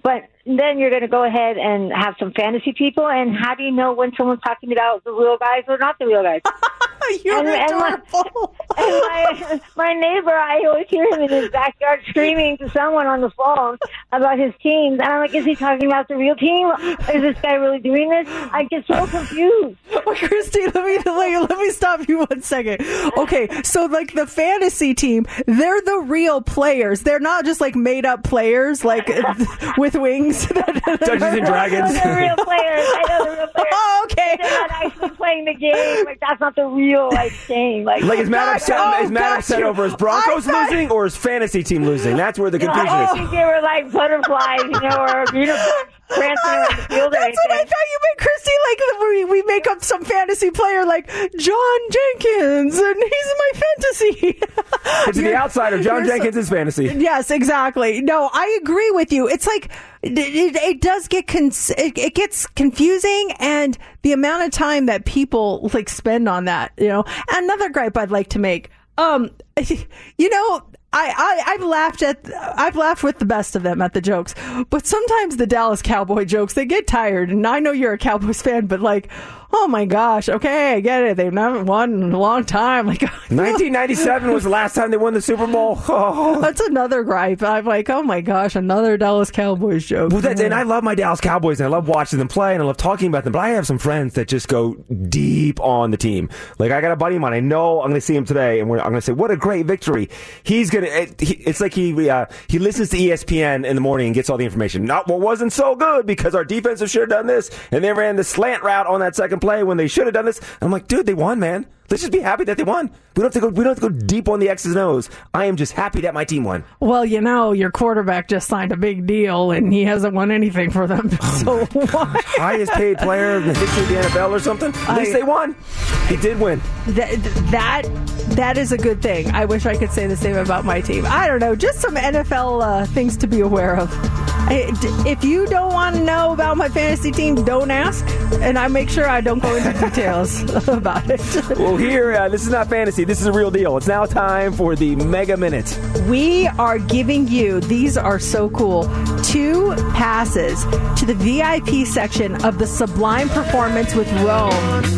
But then you're going to go ahead and have some fantasy people. And how do you know when someone's talking about the real guys or not the real guys? You're and, adorable. And, my, and my, my neighbor, I always hear him in his backyard screaming to someone on the phone about his teams. And I'm like, is he talking about the real team? Is this guy really doing this? I get so confused. Well, Christy, let me, let me let me stop you one second. Okay, so like the fantasy team, they're the real players. They're not just like made up players like with wings. Dungeons and Dragons. They're real players. I know they're real players. Oh, okay. They're not actually playing the game. Like that's not the real like game. Like, like is Matt upset, oh, is Matt upset over his Broncos thought... losing or his fantasy team losing? That's where the confusion no, I is. think they were like butterflies, you know, or unicorns prancing around the field. Or That's anything. what I thought you meant, Christy. Like we, we make up some fantasy player like John Jenkins, and he's my fantasy. It's the outsider. John Jenkins so... is fantasy. Yes, exactly. No, I agree with you. It's like it, it, it does get con- it, it gets confusing, and the amount of time that people like spend on that, you know. Another gripe I'd like to make, um, you know. I, I, I've laughed at, I've laughed with the best of them at the jokes, but sometimes the Dallas Cowboy jokes, they get tired. And I know you're a Cowboys fan, but like, oh my gosh, okay, I get it. They've not won in a long time. Like nineteen ninety-seven was the last time they won the Super Bowl. Oh. That's another gripe. I'm like, oh my gosh, another Dallas Cowboys joke. Well, that's, and I love my Dallas Cowboys, and I love watching them play, and I love talking about them. But I have some friends that just go deep on the team. Like I got a buddy of mine. I know I'm going to see him today, and we're, I'm going to say, what a great victory. He's going to. It, he, it's like he uh, he listens to E S P N in the morning and gets all the information. Not what wasn't so good because our defensive should have done this, and they ran the slant route on that second play when they should have done this. I'm like, dude, they won, man. Let's just be happy that they won. We don't have to go. We don't have to go deep on the X's and O's. I am just happy that my team won. Well, you know, your quarterback just signed a big deal, and he hasn't won anything for them. So why? Highest paid player in the history of the N F L or something. At I, least they won. He did win. That that that is a good thing. I wish I could say the same about my team. I don't know, just some N F L uh, things to be aware of. I, if you don't want to know about my fantasy team, don't ask, and I make sure I don't go into details about it. Well, here, uh, this is not fantasy. This is a real deal. It's now time for the Mega Minute. We are giving you, these are so cool, two passes to the V I P section of the Sublime Performance with Rome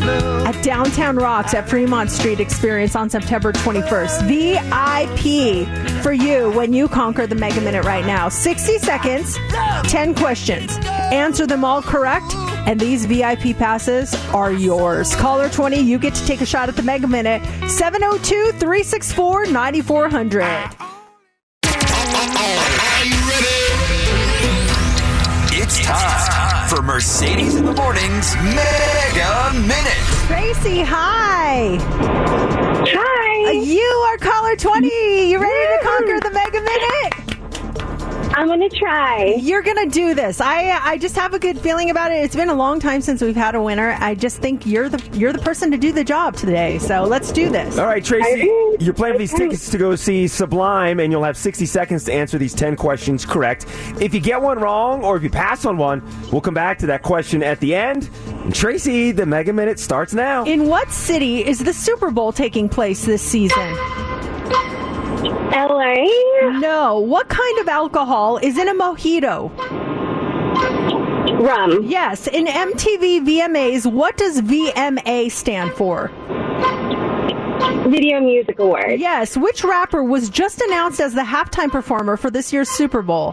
at Downtown Rocks at Fremont Street Experience on September twenty-first. V I P for you when you conquer the Mega Minute right now. sixty seconds, ten questions. Answer them all correct, and these V I P passes are yours. Caller twenty, you get to take a shot at the Mega Minute. seven oh two, three six four, nine four zero zero. Are you ready? It's time for Mercedes in the Morning's Mega Minute. Tracy, hi. Hi. Uh, you are caller twenty. You ready Woo. to conquer the Mega Minute? I'm going to try. You're going to do this. I I just have a good feeling about it. It's been a long time since we've had a winner. I just think you're the you're the person to do the job today. So let's do this. All right, Tracy, you're playing for these tickets to go see Sublime, and you'll have sixty seconds to answer these ten questions correct. If you get one wrong or if you pass on one, we'll come back to that question at the end. And Tracy, the Mega Minute starts now. In what city is the Super Bowl taking place this season? L A? No. What kind of alcohol is in a mojito? Rum. Yes. In M T V V M As, what does V M A stand for? Video Music Award. Yes. Which rapper was just announced as the halftime performer for this year's Super Bowl?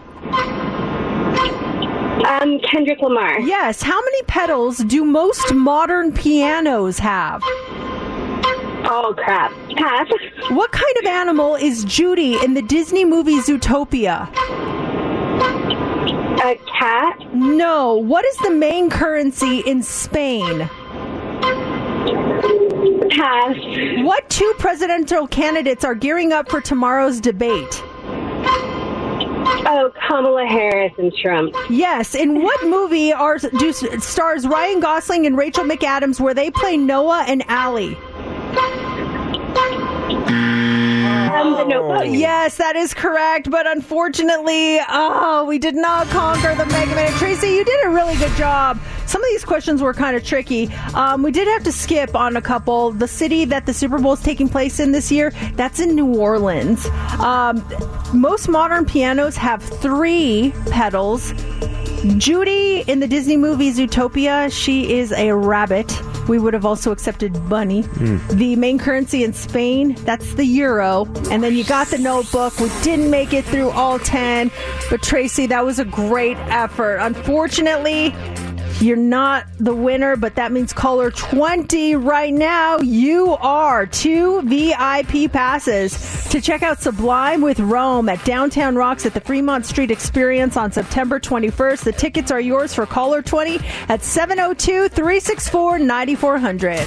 Um, Kendrick Lamar. Yes. How many pedals do most modern pianos have? Oh, crap. Pass. What kind of animal is Judy in the Disney movie Zootopia? A cat? No. What is the main currency in Spain? Pass. What two presidential candidates are gearing up for tomorrow's debate? Oh, Kamala Harris and Trump. Yes. In what movie are do stars Ryan Gosling and Rachel McAdams where they play Noah and Allie? am the Notebook. Yes, that is correct. But unfortunately, oh, we did not conquer the Mega Minute. Tracy, you did a really good job. Some of these questions were kind of tricky. Um, we did have to skip on a couple. The city that the Super Bowl is taking place in this year, that's in New Orleans. Um, most modern pianos have three pedals. Judy in the Disney movie Zootopia, she is a rabbit. We would have also accepted bunny. Mm. The main currency in Spain, that's the euro. And then you got the Notebook. We didn't make it through all ten. But Tracy, that was a great effort. Unfortunately, you're not the winner, but that means caller twenty right now. You are two V I P passes to check out Sublime with Rome at Downtown Rocks at the Fremont Street Experience on September twenty-first. The tickets are yours for caller twenty at seven oh two, three six four, nine four zero zero.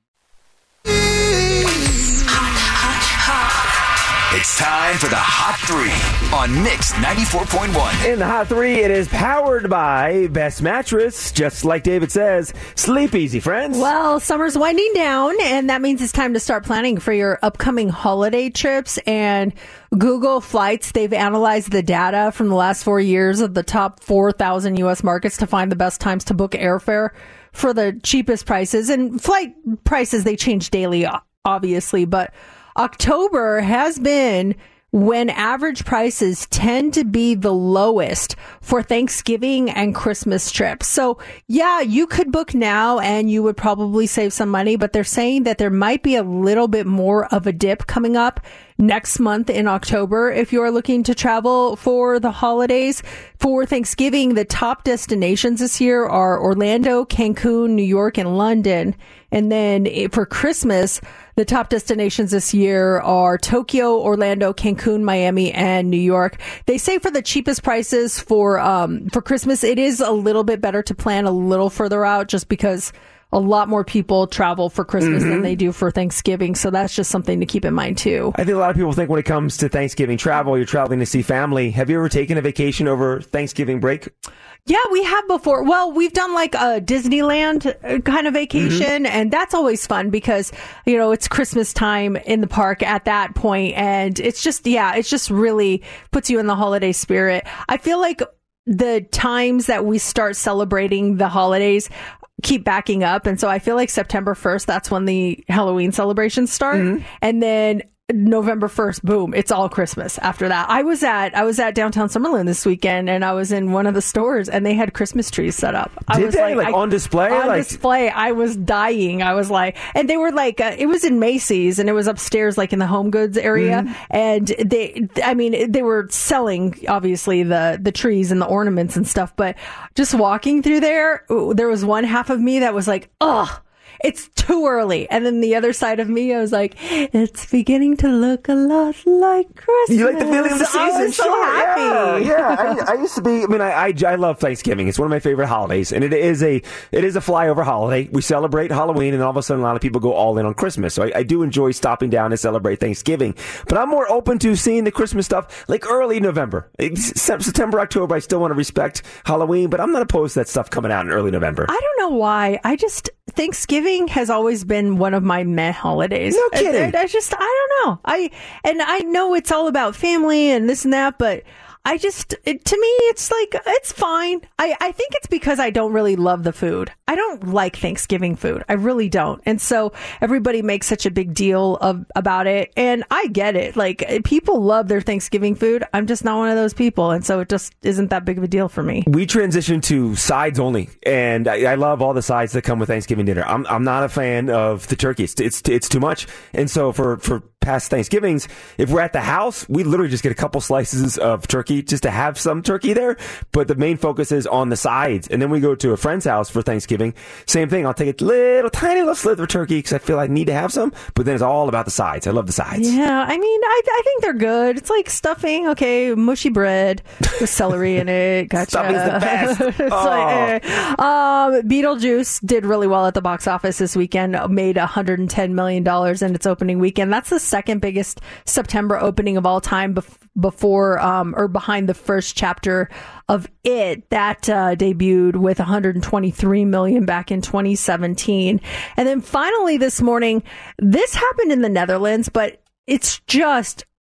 It's time for the Hot Three on Mix ninety-four point one. In the Hot Three, it is powered by Best Mattress. Just like David says, sleep easy, friends. Well, summer's winding down, and that means it's time to start planning for your upcoming holiday trips. And Google Flights, they've analyzed the data from the last four years of the top four thousand U S markets to find the best times to book airfare for the cheapest prices. And flight prices, they change daily, obviously, but October has been when average prices tend to be the lowest for Thanksgiving and Christmas trips. So, yeah, you could book now and you would probably save some money, but they're saying that there might be a little bit more of a dip coming up next month in October if you are looking to travel for the holidays. For Thanksgiving, the top destinations this year are Orlando, Cancun, New York, and London. And then for Christmas, the top destinations this year are Tokyo, Orlando, Cancun, Miami, and New York. They say for the cheapest prices for um, for Christmas, it is a little bit better to plan a little further out just because a lot more people travel for Christmas mm-hmm. than they do for Thanksgiving. So that's just something to keep in mind, too. I think a lot of people think when it comes to Thanksgiving travel, you're traveling to see family. Have you ever taken a vacation over Thanksgiving break? Yeah, we have before. Well, we've done like a Disneyland kind of vacation, mm-hmm. and that's always fun because, you know, it's Christmas time in the park at that point, and it's just, yeah, it just really puts you in the holiday spirit. I feel like the times that we start celebrating the holidays keep backing up, and so I feel like September first, that's when the Halloween celebrations start, mm-hmm. and then November first, boom, it's all Christmas after that. I was at I was at downtown Summerlin this weekend, and I was in one of the stores, and they had Christmas trees set up. I Did was they? Like, like I, on display? On like... display. I was dying. I was like, and they were like, uh, it was in Macy's, and it was upstairs, like in the home goods area, mm-hmm. and they, I mean, they were selling, obviously, the, the trees and the ornaments and stuff, but just walking through there, there was one half of me that was like, ugh, it's too early. And then the other side of me, I was like, it's beginning to look a lot like Christmas. You like the feeling of the season? I was so sure. happy. Yeah, yeah. I, I used to be, I mean, I, I, I love Thanksgiving. It's one of my favorite holidays. And it is a it is a flyover holiday. We celebrate Halloween, and all of a sudden a lot of people go all in on Christmas. So I, I do enjoy stopping down to celebrate Thanksgiving. But I'm more open to seeing the Christmas stuff like early November. It's September, October, I still want to respect Halloween, but I'm not opposed to that stuff coming out in early November. I don't know why. I just... Thanksgiving has always been one of my meh holidays. No kidding. I, I, I just, I don't know. I and I know it's all about family and this and that, but I just, it, to me, it's like, it's fine. I, I think it's because I don't really love the food. I don't like Thanksgiving food. I really don't. And so everybody makes such a big deal of about it. And I get it. Like, people love their Thanksgiving food. I'm just not one of those people. And so it just isn't that big of a deal for me. We transitioned to sides only. And I, I love all the sides that come with Thanksgiving dinner. I'm I'm not a fan of the turkey. It's, it's, it's too much. And so for, for past Thanksgivings, if we're at the house, we literally just get a couple slices of turkey just to have some turkey there. But the main focus is on the sides. And then we go to a friend's house for Thanksgiving. Same thing. I'll take a little, tiny little slither of turkey because I feel I need to have some. But then it's all about the sides. I love the sides. Yeah, I mean, I I think they're good. It's like stuffing. Okay, mushy bread with celery in it. Gotcha. Stuffing's the best. It's oh. like, eh. um, Beetlejuice did really well at the box office this weekend. Made one hundred ten million dollars in its opening weekend. That's the second biggest September opening of all time bef- before um, or behind the first chapter of It that uh, debuted with one hundred twenty-three million back in twenty seventeen. And then finally this morning, this happened in the Netherlands, but it's just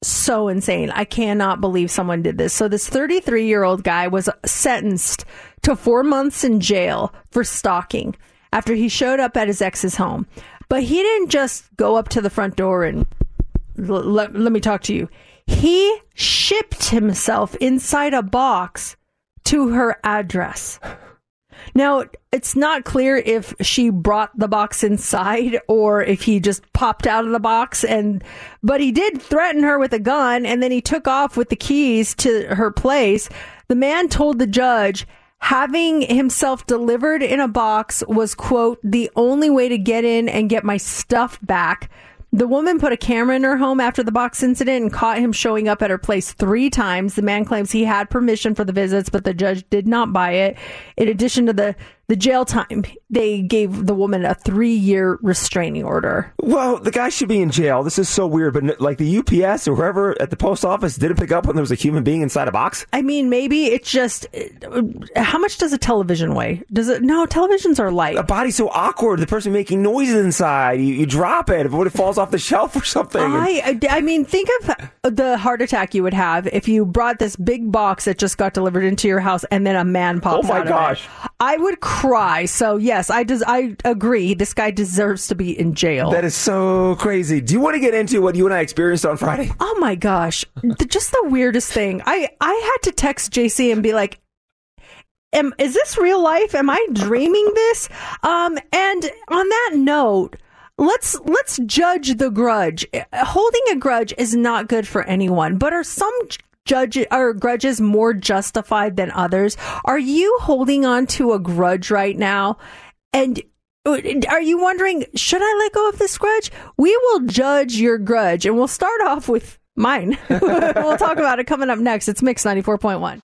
so insane. I cannot believe someone did this. So this thirty-three-year-old guy was sentenced to four months in jail for stalking after he showed up at his ex's home. But he didn't just go up to the front door and l- let, let me talk to you. He shipped himself inside a box to her address. Now, it's not clear if she brought the box inside or if he just popped out of the box, and but he did threaten her with a gun, and then he took off with the keys to her place. The man told the judge having himself delivered in a box was, quote, the only way to get in and get my stuff back. The woman put a camera in her home after the box incident and caught him showing up at her place three times. The man claims he had permission for the visits, but the judge did not buy it. In addition to the, the jail time, they gave the woman a three-year restraining order. Well, the guy should be in jail. This is so weird, but like the U P S or whoever at the post office didn't pick up when there was a human being inside a box? I mean, maybe it's just, how much does a television weigh? Does it? No, televisions are light. A body's so awkward. The person making noises inside. You, you drop it. What if it falls off the shelf or something? I, I mean, think of the heart attack you would have if you brought this big box that just got delivered into your house and then a man pops oh my out gosh. of it. I would cry. So yes, I des- I agree. This guy deserves to be in jail. That is so crazy. Do you want to get into what you and I experienced on Friday? Oh my gosh. The, just the weirdest thing. I, I had to text J C and be like, Am, is this real life? Am I dreaming this? Um, and on that note, let's let's judge the grudge. Holding a grudge is not good for anyone, but are some judge or grudges more justified than others? Are you holding on to a grudge right now? And are you wondering, should I let go of this grudge? We will judge your grudge, and we'll start off with mine. We'll talk about it coming up next. It's Mix ninety-four point one.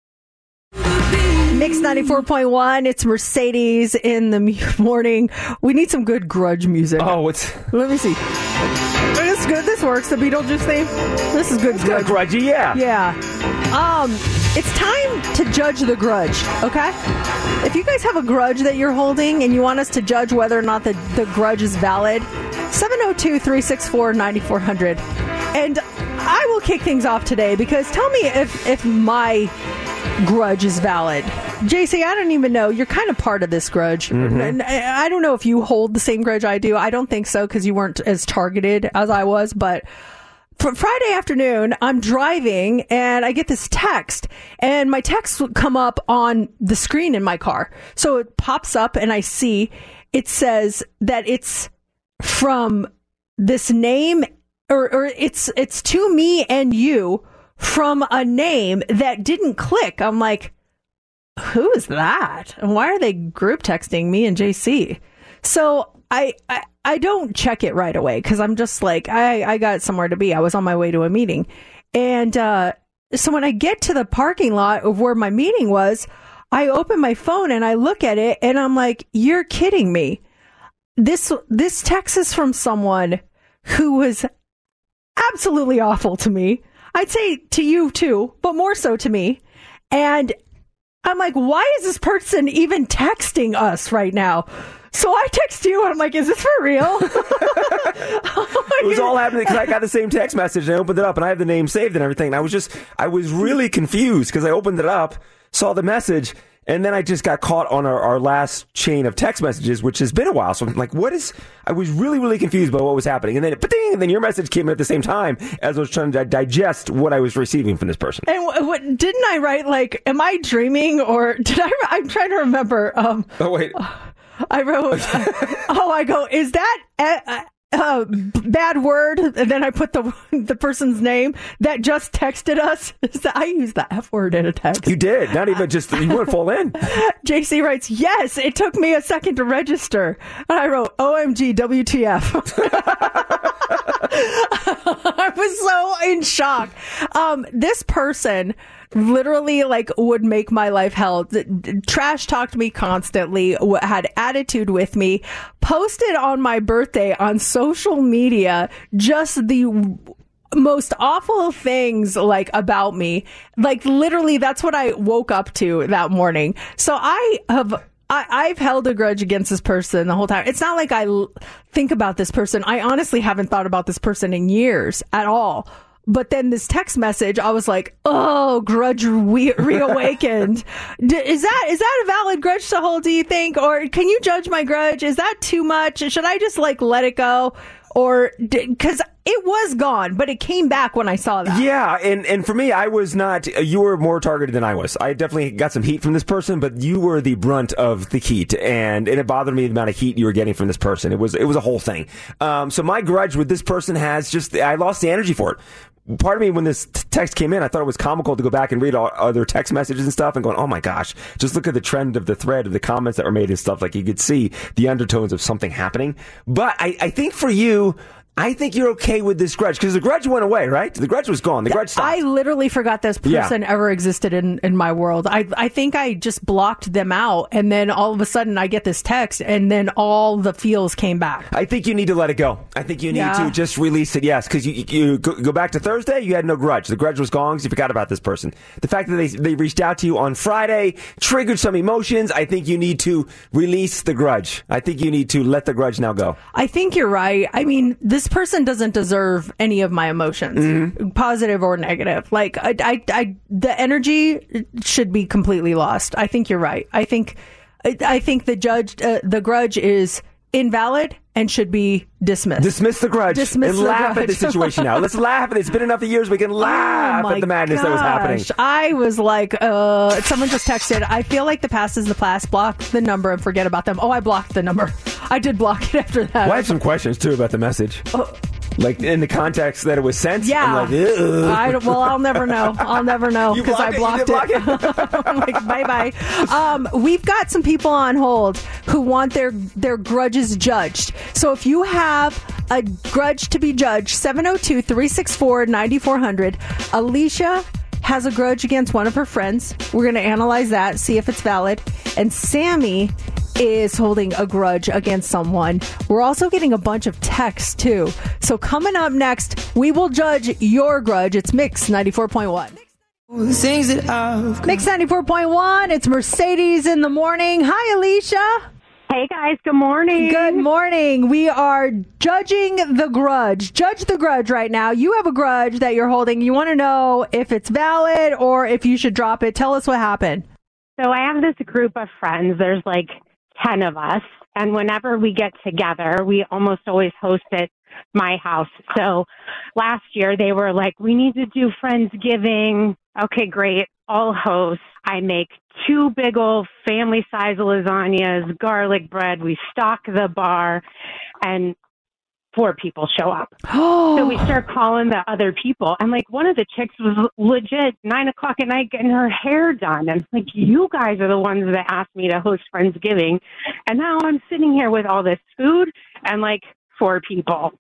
Mix ninety-four point one. It's Mercedes in the morning. We need some good grudge music. Oh, it's... Let me see. This is good. This works. The Beetlejuice theme. This is good. It's kind of grudgy, yeah. Yeah. Um, it's time to judge the grudge, okay? If you guys have a grudge that you're holding and you want us to judge whether or not the, the grudge is valid, seven oh two, three six four, nine four zero zero. And I will kick things off today because tell me if, if my grudge is valid. J C, I don't even know. You're kind of part of this grudge. Mm-hmm. And I don't know if you hold the same grudge I do. I don't think so because you weren't as targeted as I was. But for Friday afternoon, I'm driving and I get this text. And my text would come up on the screen in my car. So it pops up and I see it says that it's from this name or, or it's it's to me and you from a name that didn't click. I'm like, who is that? And why are they group texting me and J C? So I I, I don't check it right away because I'm just like, I, I got somewhere to be. I was on my way to a meeting. And uh, so when I get to the parking lot of where my meeting was, I open my phone and I look at it and I'm like, you're kidding me. This this text is from someone who was absolutely awful to me. I'd say to you too, but more so to me. And I'm like, why is this person even texting us right now? So I text you and I'm like, is this for real? Oh it was all happening because I got the same text message and I opened it up and I have the name saved and everything. And I was just, I was really confused because I opened it up, saw the message, and then I just got caught on our, our last chain of text messages, which has been a while. So I'm like, what is... I was really, really confused by what was happening. And then, ba-ding, and then your message came in at the same time as I was trying to digest what I was receiving from this person. And what, what didn't I write, like, am I dreaming or did I... I'm trying to remember. Um, oh, wait. I wrote... oh, I go, is that... Uh, Uh, bad word, and then I put the the person's name that just texted us. I used the F word in a text. You did, not even just, you went full in. J C writes, yes, it took me a second to register. And I wrote, O M G, W T F. I was so in shock. Um, this person literally like would make my life hell. Trash talked me constantly, had attitude with me, posted on my birthday on social media just the most awful things like about me. Like literally that's what I woke up to that morning. So I have I, I've held a grudge against this person the whole time. It's not like I l- think about this person. I honestly haven't thought about this person in years at all. But then this text message, I was like, oh, grudge re- reawakened. D- is that is that a valid grudge to hold, do you think? Or can you judge my grudge? Is that too much? Should I just like let it go? Or because it was gone, but it came back when I saw that. Yeah, and, and for me, I was not, you were more targeted than I was. I definitely got some heat from this person, but you were the brunt of the heat, and, and it bothered me the amount of heat you were getting from this person. It was it was a whole thing. Um, so my grudge with this person has just, I lost the energy for it. Part of me, when this t- text came in, I thought it was comical to go back and read all other text messages and stuff and going, oh my gosh, just look at the trend of the thread of the comments that were made and stuff. Like you could see the undertones of something happening. But I, I think for you, I think you're okay with this grudge because the grudge went away, right? The grudge was gone. The grudge stopped. I literally forgot this person yeah. ever existed in, in my world. I I think I just blocked them out, and then all of a sudden I get this text, and then all the feels came back. I think you need to let it go. I think you need yeah. to just release it, yes, because you, you go, go back to Thursday, you had no grudge. The grudge was gone because you forgot about this person. The fact that they, they reached out to you on Friday triggered some emotions. I think you need to release the grudge. I think you need to let the grudge now go. I think you're right. I mean, this person doesn't deserve any of my emotions, mm-hmm. positive or negative. Like I, I, I, the energy should be completely lost. I think you're right. I think, I, I think the judge, uh, the grudge is invalid and should be dismissed. Dismiss the grudge. Dismiss and the laugh grudge. at the situation now. Let's laugh at it. It's been enough years. We can laugh oh at the madness gosh. that was happening. I was like, uh, someone just texted, I feel like the past is the past. Block the number and forget about them. Oh, I blocked the number. I did block it after that. Well, I have some questions, too, about the message. Oh. Like, in the context that it was sent? Yeah. I'm like, I, well, I'll never know. I'll never know because I blocked it. it. it. I'm like, bye-bye. Um, we've got some people on hold who want their, their grudges judged. So if you have a grudge to be judged, seven oh two, three six four, nine four zero zero. Alicia has a grudge against one of her friends. We're going to analyze that, see if it's valid. And Sammy is holding a grudge against someone. We're also getting a bunch of texts, too. So coming up next, we will judge your grudge. It's Mix ninety-four point one. Things that I've... Mix ninety-four point one. It's Mercedes in the morning. Hi, Alicia. Hey, guys. Good morning. Good morning. We are judging the grudge. Judge the grudge right now. You have a grudge that you're holding. You want to know if it's valid or if you should drop it. Tell us what happened. So I have this group of friends. There's like ten of us. And whenever we get together, we almost always host at my house. So last year they were like, we need to do Friendsgiving. Okay, great. I'll host. I make two big old family size lasagnas, garlic bread. We stock the bar and four people show up. So we start calling the other people. And like one of the chicks was legit nine o'clock at night getting her hair done. And like, you guys are the ones that asked me to host Friendsgiving. And now I'm sitting here with all this food and like four people.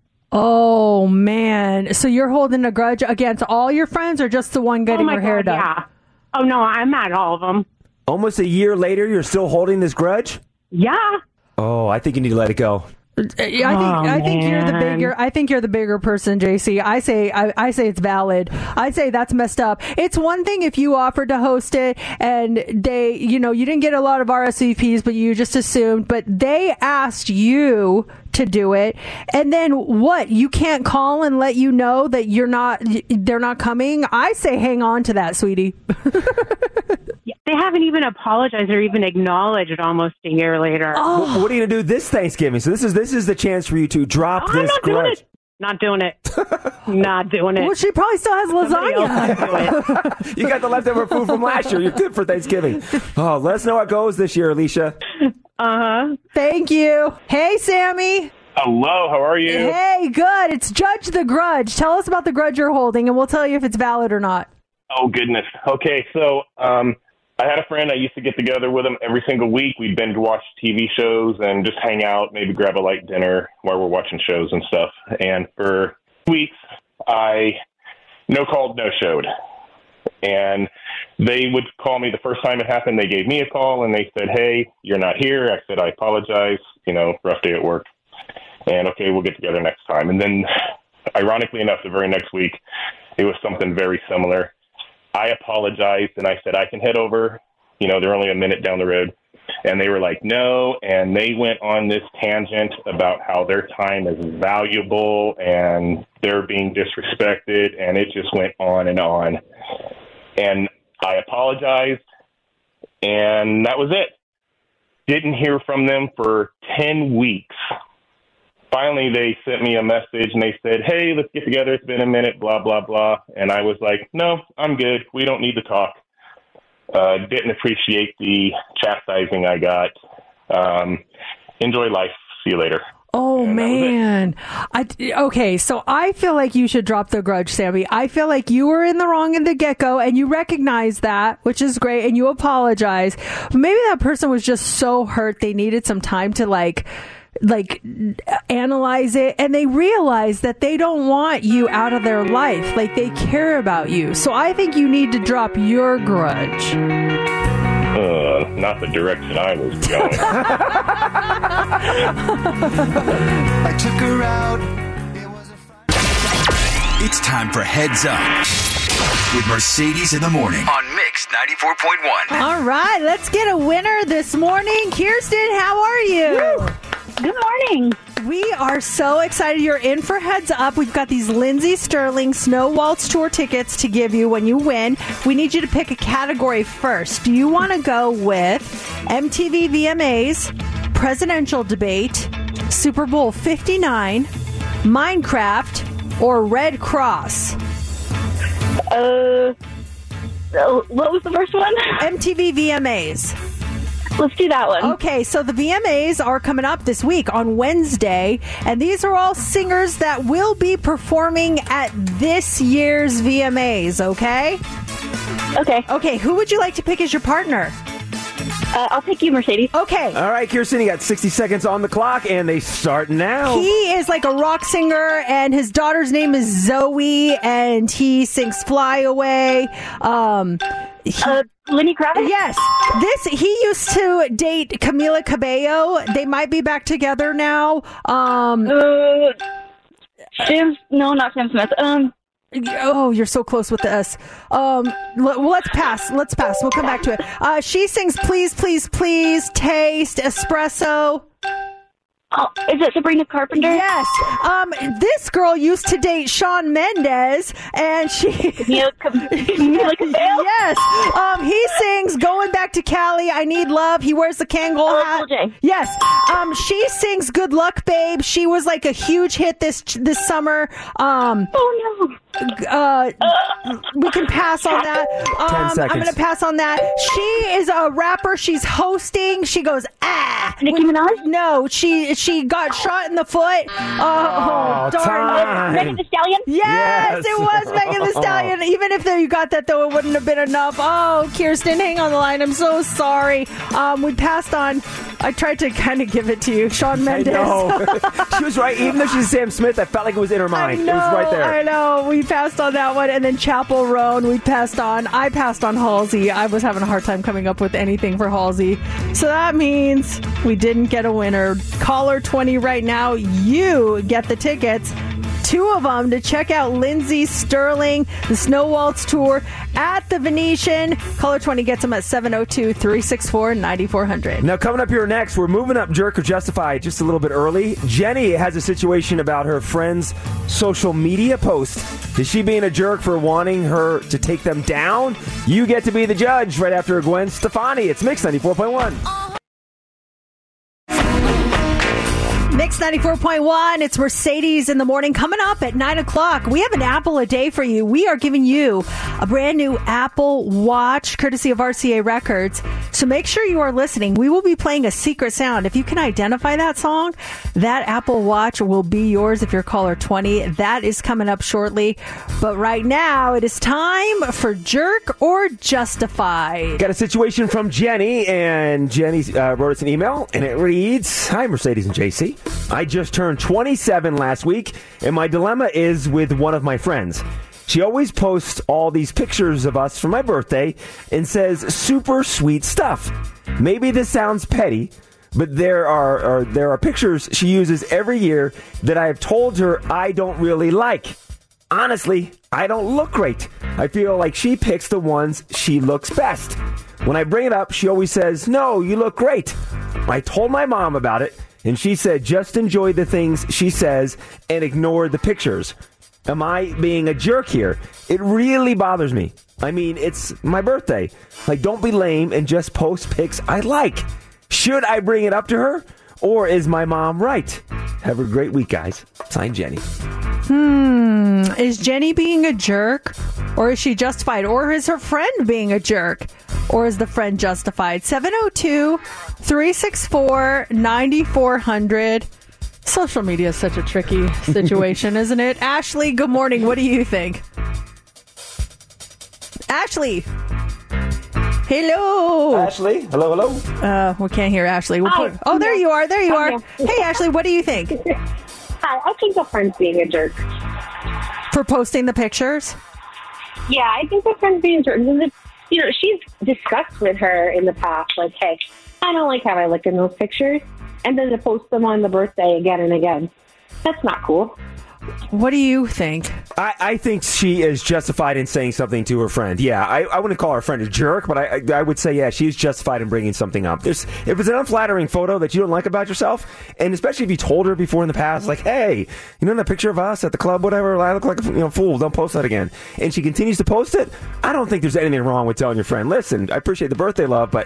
Oh, man. So you're holding a grudge against all your friends or just the one getting oh my her hair God, done? Yeah. Oh, no, I'm at all of them. Almost a year later, you're still holding this grudge? Yeah. Oh, I think you need to let it go. I think oh, I think you're the bigger I think you're the bigger person, J C. I say I, I say it's valid. I say that's messed up. It's one thing if you offered to host it and they, you know, you didn't get a lot of R S V Ps, but you just assumed. But they asked you to do it, and then what? You can't call and let you know that you're not. They're not coming. I say hang on to that, sweetie. They haven't even apologized or even acknowledged almost a year later. Oh. What, what are you going to do this Thanksgiving? So this is this is the chance for you to drop oh, this I'm not grudge. Doing it. Not doing it. Not doing it. Well, she probably still has lasagna. You got the leftover food from last year. You're good for Thanksgiving. Oh, let us know how it goes this year, Alicia. Uh-huh. Thank you. Hey, Sammy. Hello, how are you? Hey, good. It's Judge the Grudge. Tell us about the grudge you're holding, and we'll tell you if it's valid or not. Oh, goodness. Okay, so um, I had a friend. I used to get together with him every single week. We'd binge watch T V shows and just hang out, maybe grab a light dinner while we're watching shows and stuff. And for weeks, I no-called, no-showed. And they would call me the first time it happened. They gave me a call, and they said, hey, you're not here. I said, I apologize. You know, rough day at work. And, okay, we'll get together next time. And then, ironically enough, the very next week, it was something very similar. I apologized, and I said, I can head over. You know, they're only a minute down the road. And they were like, no, and they went on this tangent about how their time is valuable and they're being disrespected, and it just went on and on. And I apologized, and that was it. Didn't hear from them for ten weeks. Finally, they sent me a message, and they said, hey, let's get together. It's been a minute, blah, blah, blah. And I was like, no, I'm good. We don't need to talk. Uh, didn't appreciate the chastising I got. Um, enjoy life. See you later. Oh, man. I, okay, so I feel like you should drop the grudge, Sammy. I feel like you were in the wrong in the get-go, and you recognize that, which is great, and you apologize. Maybe that person was just so hurt they needed some time to, like, like analyze it, and they realize that they don't want you out of their life. Like, they care about you. So I think you need to drop your grudge. Uh, not the direction I was going. I took her out. It's time for Heads Up with Mercedes in the Morning on Mix ninety-four point one. All right, let's get a winner this morning. Kirsten, how are you? Woo. Good morning. We are so excited you're in for Heads Up. We've got these Lindsey Stirling Snow Waltz Tour tickets to give you when you win. We need you to pick a category first. Do you want to go with M T V V M As, Presidential Debate, Super Bowl fifty-nine, Minecraft, or Red Cross? Uh, what was the first one? M T V V M As. Let's do that one. Okay, so the V M As are coming up this week on Wednesday, and these are all singers that will be performing at this year's V M As, okay? Okay. Okay, who would you like to pick as your partner? Uh, I'll pick you, Mercedes. Okay. All right, Kirsten, you got sixty seconds on the clock, and they start now. He is like a rock singer, and his daughter's name is Zoe, and he sings Fly Away. Um, he, uh, Lenny Kravitz? Yes. This, he used to date Camila Cabello. They might be back together now. Um, uh, Sam, no, not Sam Smith. Um, Oh, you're so close with the S. Um, well, let's pass. Let's pass. We'll come back to it. Uh, she sings Please, Please, Please, Taste, Espresso. Oh, is it Sabrina Carpenter? Yes. Um, this girl used to date Shawn Mendes, and she... Camila Cabello? Yes. Um, he sings Going Back to Cali, I Need Love. He wears the Kangol oh, hat. Cool J. Yes. Um, she sings Good Luck, Babe. She was like a huge hit this this summer. Um, oh, no. Uh, we can pass on that. Um, Ten seconds. I'm going to pass on that. She is a rapper. She's hosting. She goes, ah. Nicki Minaj? No, she she got shot in the foot. Oh, Oh, darn. time. Megan Thee Stallion? Yes, Yes. it was Megan Thee Stallion. Even if you got that, though, it wouldn't have been enough. Oh, Kirsten, hang on the line. I'm so sorry. Um, we passed on. I tried to kind of give it to you. Shawn Mendes. I know. She was right. Even though she's Sam Smith, I felt like it was in her mind. I know, it was right there. I know. We passed on that one. And then Chapel Roan, we passed on. I passed on Halsey. I was having a hard time coming up with anything for Halsey. So that means we didn't get a winner. Caller twenty right now. You get the tickets. Two of them to check out Lindsey Stirling, the Snow Waltz Tour at the Venetian. Caller twenty gets them at seven oh two, three six four, nine four zero zero. Now, coming up here next, we're moving up Jerk or Justify just a little bit early. Jenny has a situation about her friend's social media post. Is she being a jerk for wanting her to take them down? You get to be the judge right after Gwen Stefani. It's Mix ninety-four point one. Mix ninety-four point one, it's Mercedes in the morning. Coming up at nine o'clock, we have an Apple a day for you. We are giving you a brand new Apple Watch, courtesy of R C A Records. So make sure you are listening. We will be playing a secret sound. If you can identify that song, that Apple Watch will be yours if you're caller twenty. That is coming up shortly. But right now, it is time for Jerk or Justify. Got a situation from Jenny, and Jenny uh, wrote us an email, and it reads, Hi, Mercedes and J C. I just turned twenty-seven last week, and my dilemma is with one of my friends. She always posts all these pictures of us for my birthday and says super sweet stuff. Maybe this sounds petty, but there are, are there are pictures she uses every year that I have told her I don't really like. Honestly, I don't look great. I feel like she picks the ones she looks best. When I bring it up, she always says, no, you look great. I told my mom about it, and she said, just enjoy the things she says and ignore the pictures. Am I being a jerk here? It really bothers me. I mean, it's my birthday. Like, don't be lame and just post pics I like. Should I bring it up to her? Or is my mom right? Have a great week, guys. Signed, Jenny. Hmm. Is Jenny being a jerk? Or is she justified? Or is her friend being a jerk? Or is the friend justified? seven oh two, three six four, nine four hundred. Social media is such a tricky situation, isn't it? Ashley, good morning. What do you think? Ashley. Hello. Ashley. Hello, hello. Uh, we can't hear Ashley. We'll put, oh, there you are. There you are. Hey, Ashley, what do you think? Hi, I think the friend's being a jerk. For posting the pictures? Yeah, I think the friend's being a jerk. You know, she's discussed with her in the past, like, hey, I don't like how I look in those pictures. And then to post them on the birthday again and again. That's not cool. What do you think? I, I think she is justified in saying something to her friend. Yeah, I, I wouldn't call her friend a jerk, but I, I I would say, yeah, she's justified in bringing something up. There's, if it's an unflattering photo that you don't like about yourself, and especially if you told her before in the past, like, hey, you know that picture of us at the club, whatever, I look like a you know, fool, don't post that again. And she continues to post it, I don't think there's anything wrong with telling your friend, listen, I appreciate the birthday love, but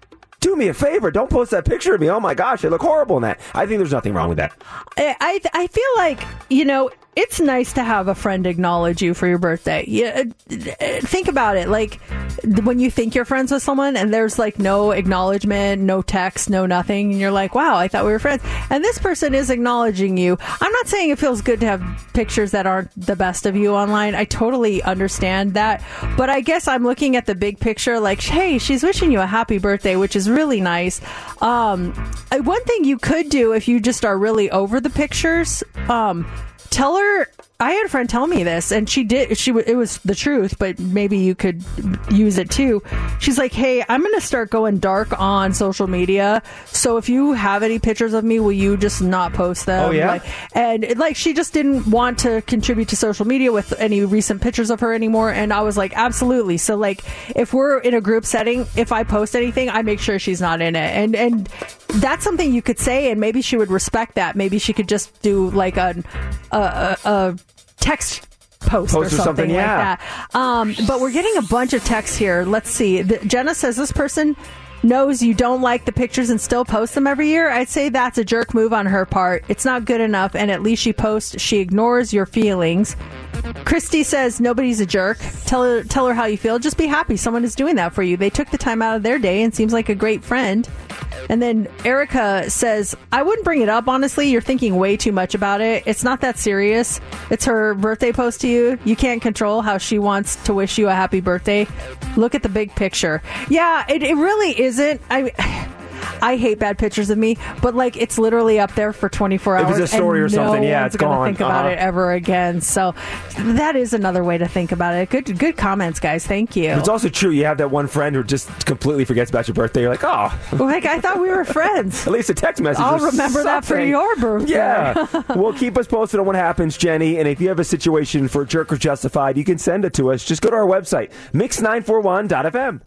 do me a favor. Don't post that picture of me. Oh, my gosh, I look horrible in that. I think there's nothing wrong with that. I, I, I feel like, you know, it's nice to have a friend acknowledge you for your birthday. Yeah, think about it. Like, when you think you're friends with someone and there's, like, no acknowledgement, no text, no nothing, and you're like, wow, I thought we were friends. And this person is acknowledging you. I'm not saying it feels good to have pictures that aren't the best of you online. I totally understand that. But I guess I'm looking at the big picture like, hey, she's wishing you a happy birthday, which is really nice. Um, one thing you could do if you just are really over the pictures, um, tell her. I had a friend tell me this, and she did. She it was the truth, but maybe you could use it too. She's like, "Hey, I'm going to start going dark on social media. So if you have any pictures of me, will you just not post them?" Oh yeah. Like, and it, like she just didn't want to contribute to social media with any recent pictures of her anymore. And I was like, absolutely. So like, if we're in a group setting, if I post anything, I make sure she's not in it. And and that's something you could say, and maybe she would respect that. Maybe she could just do like a a. a, a text post, post or or something, something like yeah. that. Um, but we're getting a bunch of texts here. Let's see. The, Jenna says this person knows you don't like the pictures and still post them every year. I'd say that's a jerk move on her part. It's not good enough, and at least she posts. She ignores your feelings. Christy says nobody's a jerk. Tell her, tell her how you feel. Just be happy someone is doing that for you. They took the time out of their day and seems like a great friend. And then Erica says, I wouldn't bring it up, honestly. You're thinking way too much about it. It's not that serious. It's her birthday post to you. You can't control how she wants to wish you a happy birthday. Look at the big picture. Yeah, it, it really isn't. I I hate bad pictures of me, but like it's literally up there for twenty-four hours. If it's a story and or something, no yeah, one's it's gonna gone. think about Uh-huh. it ever again. So that is another way to think about it. Good, good comments, guys. Thank you. It's also true. You have that one friend who just completely forgets about your birthday. You're like, oh, like I thought we were friends. At least a text message. I'll or remember that for something. your birthday. Yeah. Well, keep us posted on what happens, Jenny. And if you have a situation for Jerk or Justified, you can send it to us. Just go to our website, mix nine four one dot f m.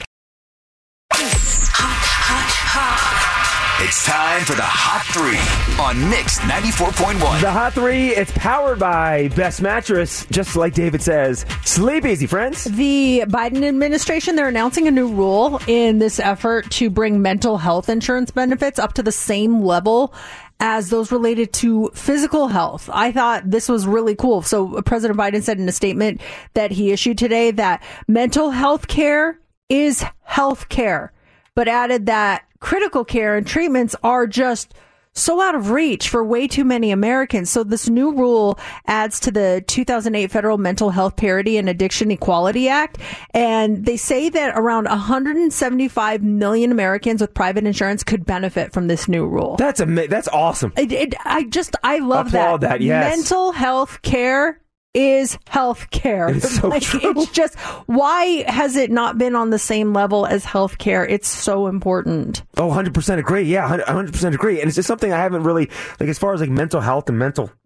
It's time for the Hot Three on Mix ninety-four point one. The Hot Three, it's powered by Best Mattress. Just like David says, sleep easy, friends. The Biden administration, they're announcing a new rule in this effort to bring mental health insurance benefits up to the same level as those related to physical health. I thought this was really cool. So President Biden said in a statement that he issued today that mental health care is health care, but added that critical care and treatments are just so out of reach for way too many Americans. So this new rule adds to the two thousand eight Federal Mental Health Parity and Addiction Equality Act. And they say that around one hundred seventy-five million Americans with private insurance could benefit from this new rule. That's ama- That's awesome. It, it, I just, I love Applaud that. that, yes. Mental health care is health care. It's so like, true. It's just, why has it not been on the same level as health care? It's so important. Oh, one hundred percent agree. Yeah, one hundred percent agree. And it's just something I haven't really, like, as far as like mental health and mental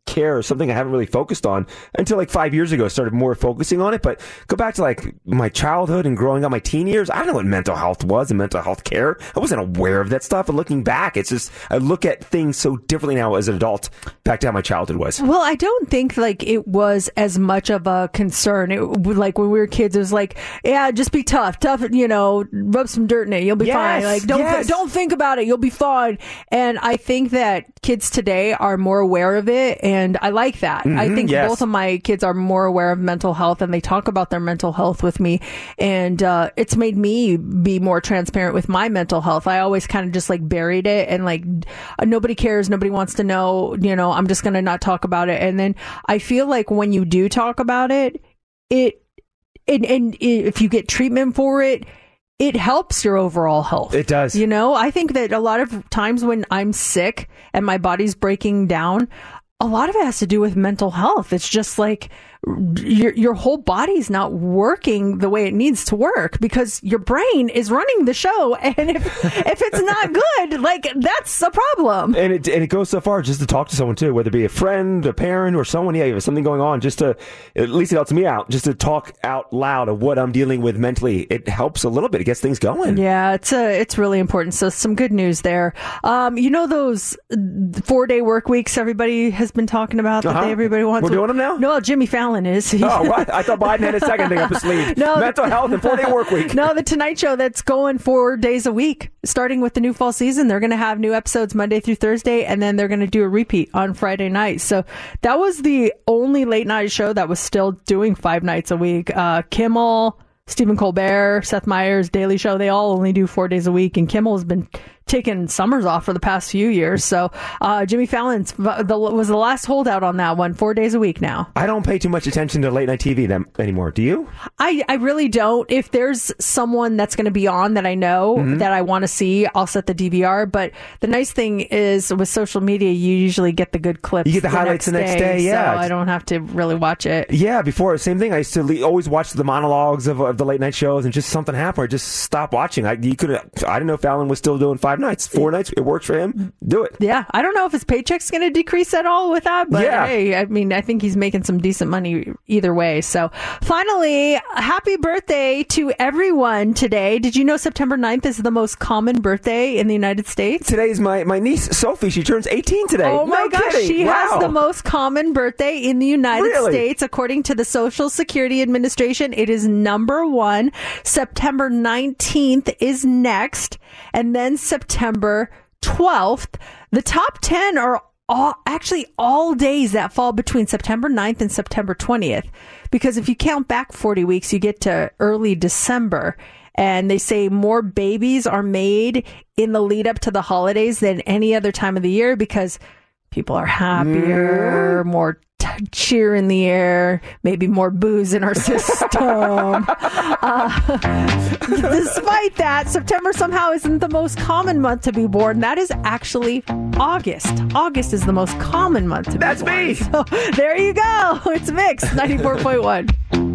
care is something I haven't really focused on until like five years ago. I started more focusing on it. But go back to like my childhood and growing up, my teen years, I don't know what mental health was and mental health care. I wasn't aware of that stuff. And looking back, it's just, I look at things so differently now as an adult back to how my childhood was. Well, I don't think like it was as much of a concern. It, like when we were kids, it was like, yeah, just be tough, tough, you know, rub some dirt in it. You'll be Yes, fine. Like, don't, yes. th- don't think about it. You'll be fine. And I think that kids today are more aware of it. And I like that. I Mhm, think yes. both of my kids are more aware of mental health and they talk about their mental health with me. And, uh, it's made me be more transparent with my mental health. I always kind of just like buried it and like uh, nobody cares. Nobody wants to know, you know, I'm just going to not talk about it. And then I feel like when you do talk about it, it, and, and if you get treatment for it, it helps your overall health. It does. You know, I think that a lot of times when I'm sick and my body's breaking down, a lot of it has to do with mental health. It's just like your your whole body's not working the way it needs to work because your brain is running the show. And if if it's not good, like that's a problem. And it and it goes so far just to talk to someone too, whether it be a friend, a parent, or someone. Yeah, if something going on, just to at least it helps me out, just to talk out loud of what I'm dealing with mentally. It helps a little bit. It gets things going. Yeah, it's a, it's really important. So some good news there. Um, you know those four day work weeks everybody has been talking about that Uh-huh. they, everybody wants. We're doing them now? No, Jimmy Fallon is. Oh, what? I thought Biden had his second thing up his sleeve. No, Mental health and four-day work week. No, the Tonight Show that's going four days a week, starting with the new fall season. They're going to have new episodes Monday through Thursday, and then they're going to do a repeat on Friday night. So that was the only late night show that was still doing five nights a week. Uh, Kimmel, Stephen Colbert, Seth Meyers, Daily Show, they all only do four days a week, and Kimmel has been taking summers off for the past few years. So uh, Jimmy Fallon's the, was the last holdout on that one, four days a week now. I don't pay too much attention to late night T V them anymore. Do you? I, I really don't. If there's someone that's going to be on that I know Mhm. that I want to see, I'll set the D V R. But the nice thing is with social media, you usually get the good clips. You get the highlights the next day, yeah. So I don't have to really watch it. Yeah, before, same thing. I used to le- always watch the monologues of, of the late night shows, and just something happened, or just stop watching. I you could I didn't know Fallon was still doing five nights, four nights. It works for him. Do it. Yeah, I don't know if his paycheck's going to decrease at all with that, but Yeah. hey, I mean, I think he's making some decent money either way. So finally, happy birthday to everyone today. Did you know September ninth is the most common birthday in the United States? Today's my, my niece, Sophie. She turns eighteen today. Oh my No gosh, kidding. she Wow. has the most common birthday in the United Really? States. According to the Social Security Administration, it is number one. September nineteenth is next, and then September twelfth. The top ten are all actually all days that fall between September ninth and September twentieth. Because if you count back forty weeks, you get to early December. And they say more babies are made in the lead up to the holidays than any other time of the year because people are happier, more t- cheer in the air, maybe more booze in our system. uh, despite that, September somehow isn't the most common month to be born. That is actually August. August is the most common month to be That's born. me. So there you go. It's Mix ninety-four point one.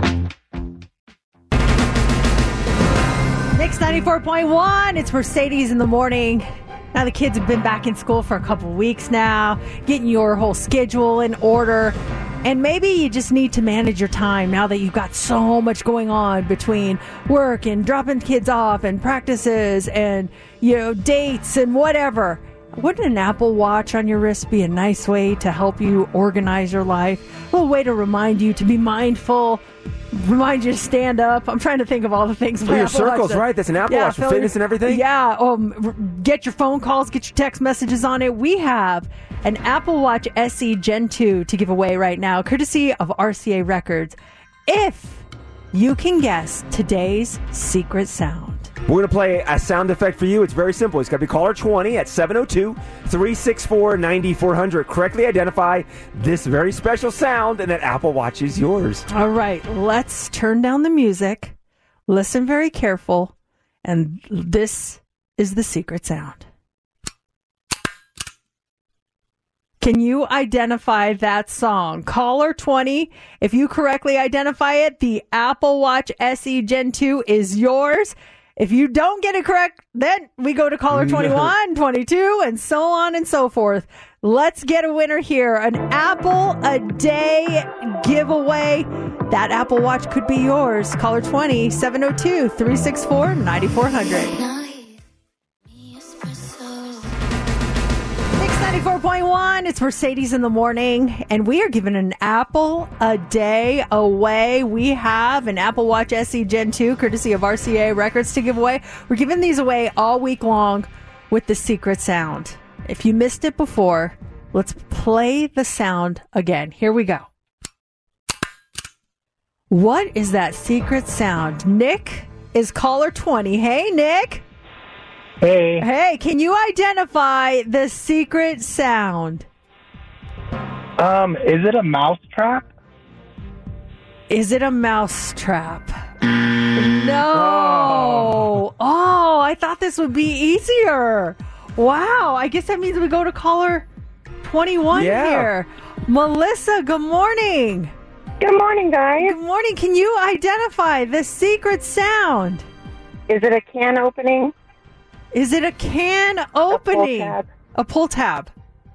Mix ninety-four point one. It's Mercedes in the morning. Now the kids have been back in school for a couple of weeks now, getting your whole schedule in order. And maybe you just need to manage your time now that you've got so much going on between work and dropping kids off and practices and, you know, dates and whatever. Wouldn't an Apple Watch on your wrist be a nice way to help you organize your life? A little way to remind you to be mindful, remind you to stand up. I'm trying to think of all the things. For my your Apple Watch circles, does. right? That's an Apple Watch for fill fitness your- and everything? Yeah. Um, r- get your phone calls, get your text messages on it. We have an Apple Watch S E Gen two to give away right now, courtesy of R C A Records. If you can guess today's secret sound. We're going to play a sound effect for you. It's very simple. It's got to be caller twenty at seven oh two, three six four, nine four hundred. Correctly identify this very special sound, and that Apple Watch is yours. All right, let's turn down the music. Listen very careful. And this is the secret sound. Can you identify that song? Caller twenty. If you correctly identify it, the Apple Watch S E Gen two is yours. If you don't get it correct, then we go to caller twenty-one, twenty-two, and so on and so forth. Let's get a winner here. An Apple a day giveaway. That Apple Watch could be yours. Caller twenty, seven oh two, three six four, nine four hundred. Mix ninety-four point one, it's Mercedes in the Morning, and we are giving an Apple a day away. We have an Apple Watch S E Gen two, courtesy of R C A Records, to give away. We're giving these away all week long with the secret sound. If you missed it before, let's play the sound again. Here we go. What is that secret sound? Nick is caller twenty. Hey, Nick. Hey. Hey, can you identify the secret sound? Um, is it a mouse trap? Is it a mouse trap? No. Oh. oh, I thought this would be easier. Wow, I guess that means we go to caller twenty-one Yeah. here. Melissa, good morning. Good morning, guys. Good morning. Can you identify the secret sound? Is it a can opening? Is it a can opening? A pull tab. A pull tab.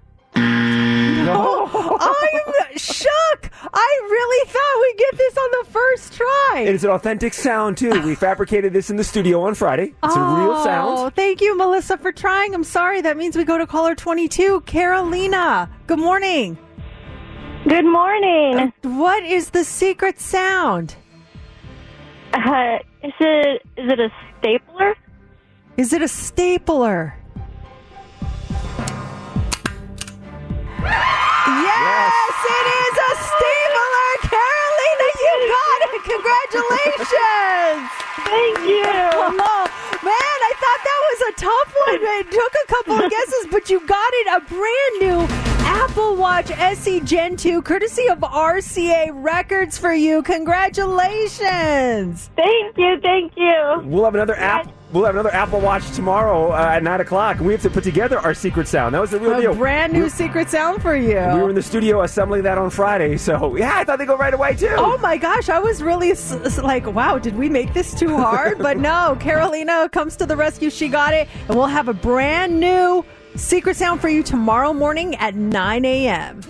No. I'm shook. I really thought we'd get this on the first try. It is an authentic sound, too. We fabricated this in the studio on Friday. It's oh, a real sound. Thank you, Melissa, for trying. I'm sorry. That means we go to caller twenty-two. Carolina, good morning. Good morning. Uh, what is the secret sound? Uh, is it is it a stapler? Is it a stapler? Yes, it is a stapler. Carolina, you got it. Congratulations. Thank you. Oh, man, I thought that was a tough one. It took a couple of guesses, but you got it. A brand new Apple Watch S E Gen two, courtesy of R C A Records for you. Congratulations. Thank you. Thank you. We'll have another app. We'll have another Apple Watch tomorrow uh, at nine o'clock. We have to put together our secret sound. That was the real A deal. brand new we, secret sound for you. We were in the studio assembling that on Friday, so yeah, I thought they'd go right away too. Oh my gosh, I was really s- s- like, wow, did we make this too hard? But no, Carolina comes to the rescue. She got it, and we'll have a brand new secret sound for you tomorrow morning at nine a.m.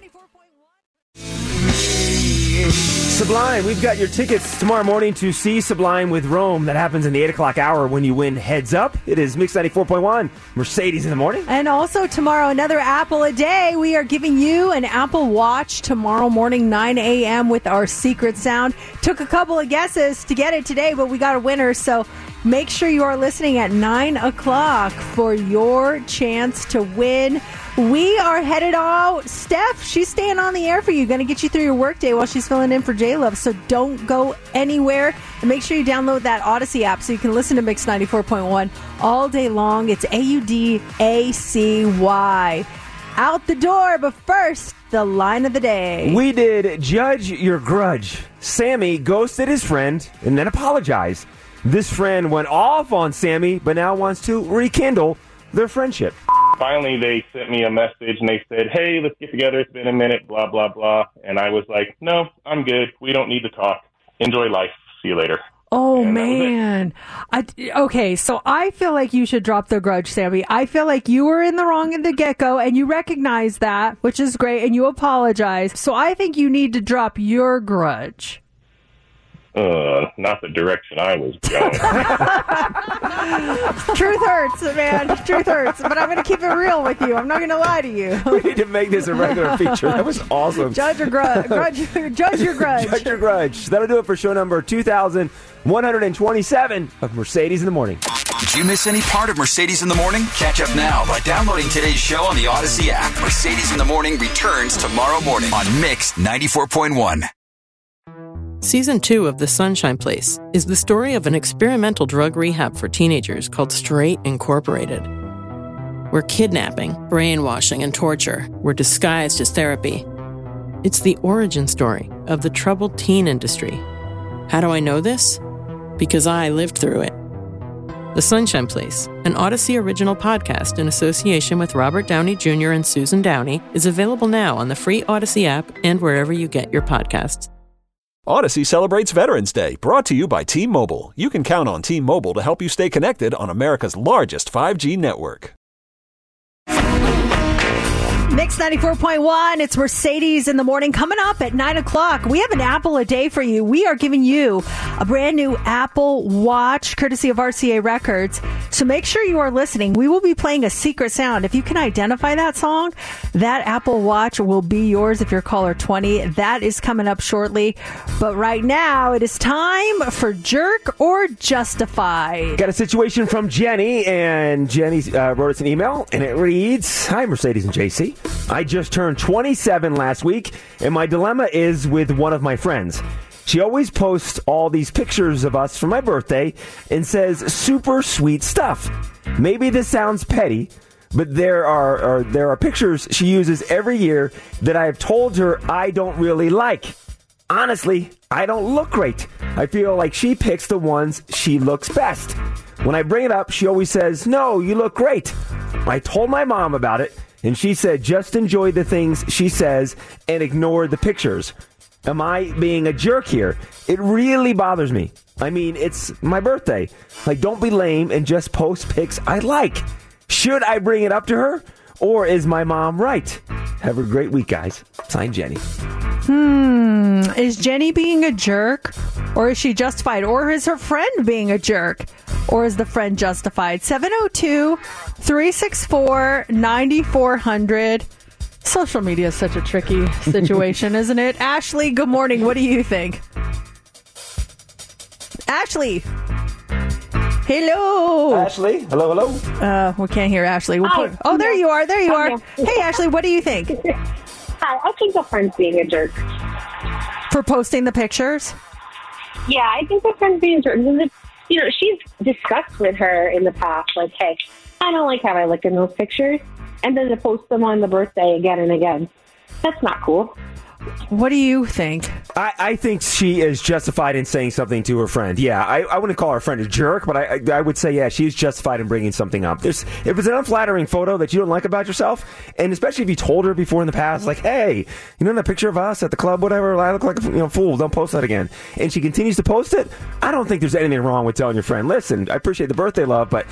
Sublime, we've got your tickets tomorrow morning to see Sublime with Rome. That happens in the eight o'clock hour when you win Heads Up. It is Mix ninety-four point one, Mercedes in the Morning. And also tomorrow, another Apple a day. We are giving you an Apple Watch tomorrow morning, nine a.m. with our secret sound. Took a couple of guesses to get it today, but we got a winner. So make sure you are listening at nine o'clock for your chance to win. We are headed out. Steph, she's staying on the air for you. Going to get you through your workday while she's filling in for J-Love. So don't go anywhere. And make sure you download that Odyssey app so you can listen to Mix ninety-four point one all day long. It's A U D A C Y. Out the door, but first, the line of the day. We did Judge Your Grudge. Sammy ghosted his friend and then apologized. This friend went off on Sammy, but now wants to rekindle their friendship. Finally, they sent me a message and they said, hey, let's get together. It's been a minute, blah, blah, blah. And I was like, no, I'm good. We don't need to talk. Enjoy life. See you later. Oh, man. I, okay, so I feel like you should drop the grudge, Sammy. I feel like you were in the wrong in the get-go, and you recognize that, which is great, and you apologize. So I think you need to drop your grudge. Uh, not the direction I was going. Truth hurts, man. Truth hurts. But I'm going to keep it real with you. I'm not going to lie to you. We need to make this a regular feature. That was awesome. Judge your grudge. grudge judge your grudge. Judge your grudge. That'll do it for show number two thousand one hundred twenty-seven of Mercedes in the Morning. Did you miss any part of Mercedes in the Morning? Catch up now by downloading today's show on the Odyssey app. Mercedes in the Morning returns tomorrow morning on Mix ninety-four point one. Season two of The Sunshine Place is the story of an experimental drug rehab for teenagers called Straight Incorporated, where kidnapping, brainwashing, and torture were disguised as therapy. It's the origin story of the troubled teen industry. How do I know this? Because I lived through it. The Sunshine Place, an Odyssey original podcast in association with Robert Downey Junior and Susan Downey, is available now on the free Odyssey app and wherever you get your podcasts. Odyssey celebrates Veterans Day, brought to you by T-Mobile. You can count on T-Mobile to help you stay connected on America's largest five G network. Mix ninety-four point one, it's Mercedes in the morning. Coming up at nine o'clock, we have an Apple a day for you. We are giving you a brand new Apple Watch, courtesy of R C A Records. So make sure you are listening. We will be playing a secret sound. If you can identify that song, that Apple Watch will be yours if you're caller twenty. That is coming up shortly. But right now, it is time for Jerk or Justified. Got a situation from Jenny, and Jenny uh, wrote us an email, and it reads, Hi, Mercedes and J C. I just turned twenty-seven last week, and my dilemma is with one of my friends. She always posts all these pictures of us for my birthday and says super sweet stuff. Maybe this sounds petty, but there are, are there are pictures she uses every year that I have told her I don't really like. Honestly, I don't look great. I feel like she picks the ones she looks best. When I bring it up, she always says, no, you look great. I told my mom about it, and she said just enjoy the things she says and ignore the pictures. Am I being a jerk here? It really bothers me. I mean, it's my birthday. Like, don't be lame and just post pics I like. Should I bring it up to her? Or is my mom right? Have a great week, guys. Signed, Jenny. Hmm. Is Jenny being a jerk? Or is she justified? Or is her friend being a jerk? Or is the friend justified? seven oh two, three six four, nine four hundred. Social media is such a tricky situation, isn't it? Ashley, good morning. What do you think? Ashley. Hello. Ashley. Hello, hello. Uh, we can't hear Ashley. We'll put, oh, there you are. There you are. Hey, Ashley, what do you think? Hi, I think the friend's being a jerk. For posting the pictures? Yeah, I think the friend's being a jerk. You know, she's discussed with her in the past, like, hey, I don't like how I look in those pictures. And then to post them on the birthday again and again. That's not cool. What do you think? I, I think she is justified in saying something to her friend. Yeah, I, I wouldn't call her friend a jerk, but I, I, I would say, yeah, she's justified in bringing something up. There's, if it's an unflattering photo that you don't like about yourself, and especially if you told her before in the past, like, hey, you know that picture of us at the club, whatever, I look like a you know, fool, don't post that again. And she continues to post it, I don't think there's anything wrong with telling your friend, listen, I appreciate the birthday love, but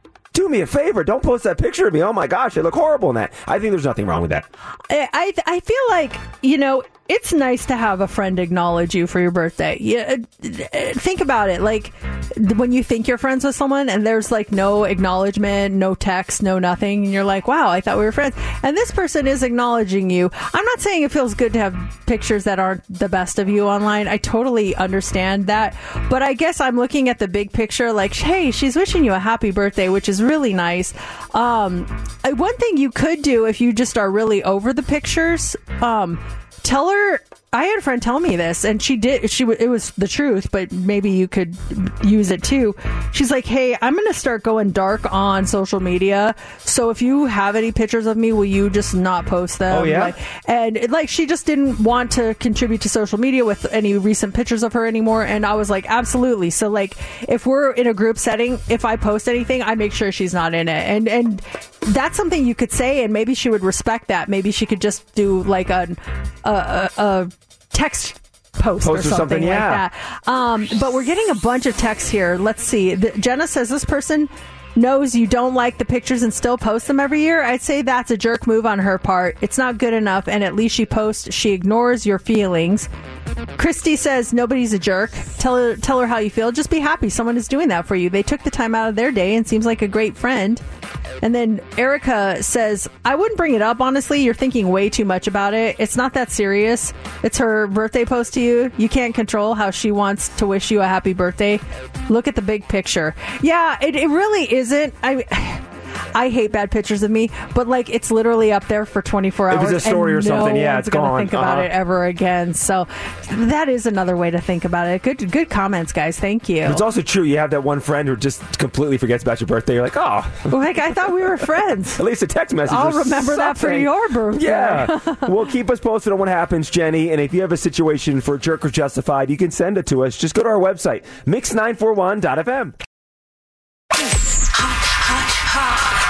do me a favor. Don't post that picture of me. Oh, my gosh, I look horrible in that. I think there's nothing wrong with that. I, I, I feel like, you know, it's nice to have a friend acknowledge you for your birthday. Yeah, think about it. Like, when you think you're friends with someone and there's, like, no acknowledgement, no text, no nothing, and you're like, wow, I thought we were friends. And this person is acknowledging you. I'm not saying it feels good to have pictures that aren't the best of you online. I totally understand that. But I guess I'm looking at the big picture like, hey, she's wishing you a happy birthday, which is really nice. Um, one thing you could do if you just are really over the pictures, um, tell her. I had a friend tell me this, and she did. She it was the truth, but maybe you could use it too. She's like, "Hey, I'm going to start going dark on social media. So if you have any pictures of me, will you just not post them?" Oh yeah. Like, and like, she just didn't want to contribute to social media with any recent pictures of her anymore. And I was like, absolutely. So like, if we're in a group setting, if I post anything, I make sure she's not in it. And and that's something you could say, and maybe she would respect that. Maybe she could just do like a a, a, a text post, post or something, or something yeah. like that. Um, but we're getting a bunch of texts here. Let's see. The, Jenna says this person knows you don't like the pictures and still post them every year. I'd say that's a jerk move on her part. It's not good enough, and at least she posts. She ignores your feelings. Christy says nobody's a jerk. Tell her, tell her how you feel. Just be happy someone is doing that for you. They took the time out of their day and seems like a great friend. And then Erica says, I wouldn't bring it up, honestly. You're thinking way too much about it. It's not that serious. It's her birthday post to you. You can't control how she wants to wish you a happy birthday. Look at the big picture. Yeah, it, it really isn't. I I hate bad pictures of me, but like it's literally up there for twenty-four hours. If it's a story or no something, yeah, it's gonna gone. Think about uh-huh. it ever again. So that is another way to think about it. Good, good comments, guys. Thank you. It's also true. You have that one friend who just completely forgets about your birthday. You're like, oh, like I thought we were friends. At least a text message. I'll or remember something. that for your birthday. Yeah. Well, keep us posted on what happens, Jenny. And if you have a situation for Jerk or Justified, you can send it to us. Just go to our website, mix nine four one dot f m.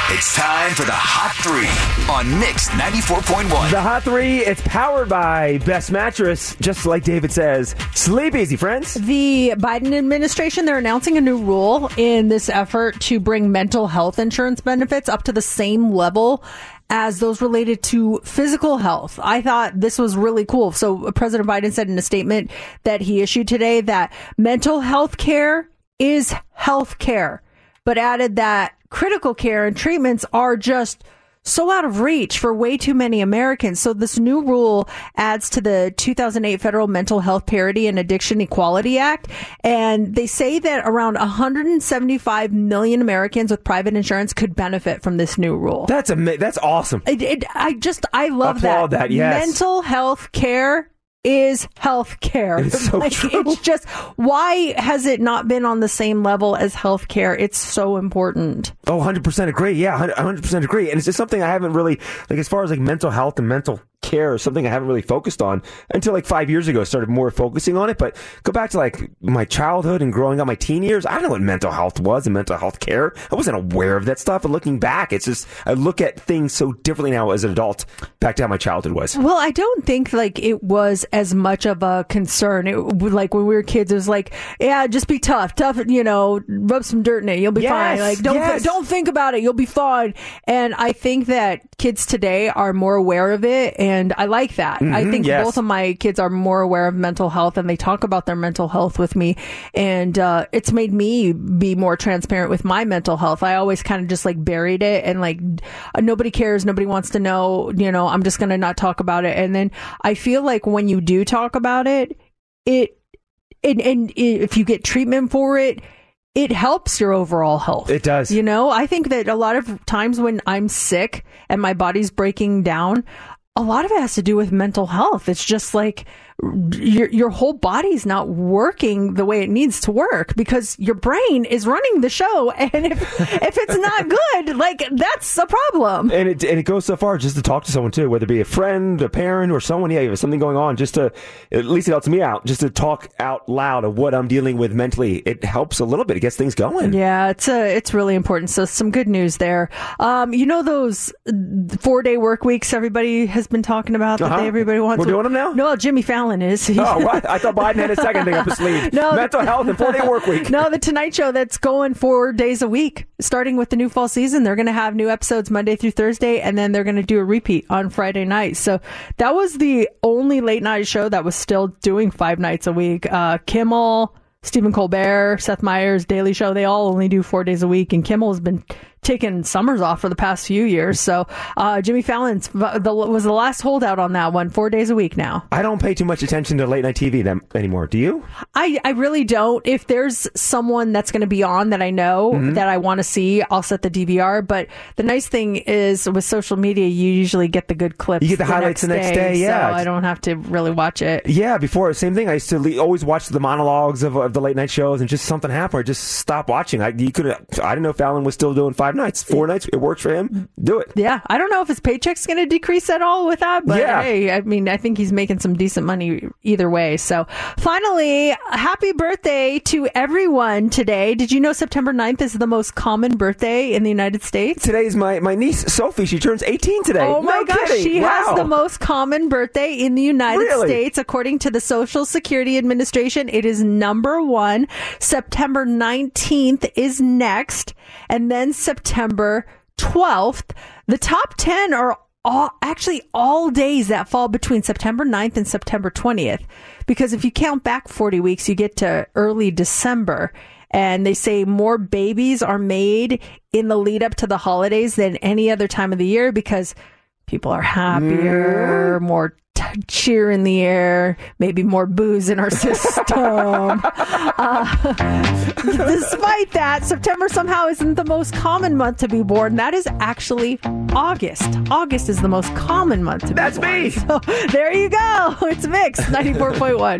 It's time for the Hot Three on Mix ninety-four point one. The Hot Three, it's powered by Best Mattress. Just like David says, sleep easy, friends. The Biden administration, they're announcing a new rule in this effort to bring mental health insurance benefits up to the same level as those related to physical health. I thought this was really cool. So President Biden said in a statement that he issued today that mental health care is health care, but added that critical care and treatments are just so out of reach for way too many Americans. So this new rule adds to the two thousand eight Federal Mental Health Parity and Addiction Equality Act. And they say that around one hundred seventy-five million Americans with private insurance could benefit from this new rule. That's ama- That's awesome. It, it, I just, I love Applaud that. that, yes. Mental health care is health care. It's so like, true. It's just, why has it not been on the same level as health care? It's so important. Oh, one hundred percent agree. Yeah, one hundred percent agree. And it's just something I haven't really, like, as far as like mental health and mental care is something I haven't really focused on until like five years ago. I started more focusing on it. But go back to like my childhood and growing up, my teen years, I don't know what mental health was and mental health care. I wasn't aware of that stuff. And looking back, it's just, I look at things so differently now as an adult back to how my childhood was. Well, I don't think like it was as much of a concern. It, like when we were kids, it was like, yeah, just be tough, tough, you know, rub some dirt in it. You'll be Yes, fine. Like, don't, yes. th- don't think about it. You'll be fine. And I think that kids today are more aware of it. And I like that. Mm-hmm, I think yes. both of my kids are more aware of mental health and they talk about their mental health with me. And uh, it's made me be more transparent with my mental health. I always kind of just like buried it and like uh, nobody cares. Nobody wants to know, you know, I'm just going to not talk about it. And then I feel like when you do talk about it, it, and, and if you get treatment for it, it helps your overall health. It does. You know, I think that a lot of times when I'm sick and my body's breaking down, a lot of it has to do with mental health. It's just like your your whole body's not working the way it needs to work because your brain is running the show. And if if it's not good, like that's a problem. And it and it goes so far just to talk to someone too, whether it be a friend, a parent, or someone. Yeah, you have something going on. Just to, at least it helps me out. Just to talk out loud of what I'm dealing with mentally, it helps a little bit. It gets things going. Yeah, it's a, it's really important. So some good news there. Um, you know those four day work weeks everybody has been talking about that Uh-huh. they, everybody wants. We're doing them now? No, Jimmy Fallon is. Oh, what? I thought Biden had a second thing up his sleeve. No, mental health and four day work week. No, the Tonight Show that's going four days a week, starting with the new fall season. They're going to have new episodes Monday through Thursday, and then they're going to do a repeat on Friday night. So that was the only late night show that was still doing five nights a week. Uh, Kimmel, Stephen Colbert, Seth Meyers, Daily Show, they all only do four days a week, and Kimmel has been taking summers off for the past few years. So uh, Jimmy Fallon's the, was the last holdout on that one, four days a week now. I don't pay too much attention to late night T V them anymore. Do you? I, I really don't. If there's someone that's going to be on that I know Mm-hmm. that I want to see, I'll set the D V R. But the nice thing is with social media, you usually get the good clips. You get the highlights the next day, yeah. So I don't have to really watch it. Yeah, before, same thing. I used to le- always watch the monologues of, of the late night shows, and just something happened, I just stopped watching. I you could I didn't know Fallon was still doing five nights, four nights. It works for him. Do it. Yeah, I don't know if his paycheck's going to decrease at all with that, but Yeah. hey, I mean, I think he's making some decent money either way. So finally, happy birthday to everyone today. Did you know September ninth is the most common birthday in the United States? Today's my, my niece, Sophie. She turns eighteen today. Oh my No gosh, kidding. she Wow. has the most common birthday in the United Really? States. According to the Social Security Administration, it is number one. September nineteenth is next, and then September twelfth. The top ten are all, actually all days that fall between September ninth and September twentieth. Because if you count back forty weeks, you get to early December. And they say more babies are made in the lead up to the holidays than any other time of the year because people are happier, more t- cheer in the air, maybe more booze in our system. uh, despite that, September somehow isn't the most common month to be born. That is actually August. August is the most common month to be That's born. me. So there you go. It's Mix ninety-four point one.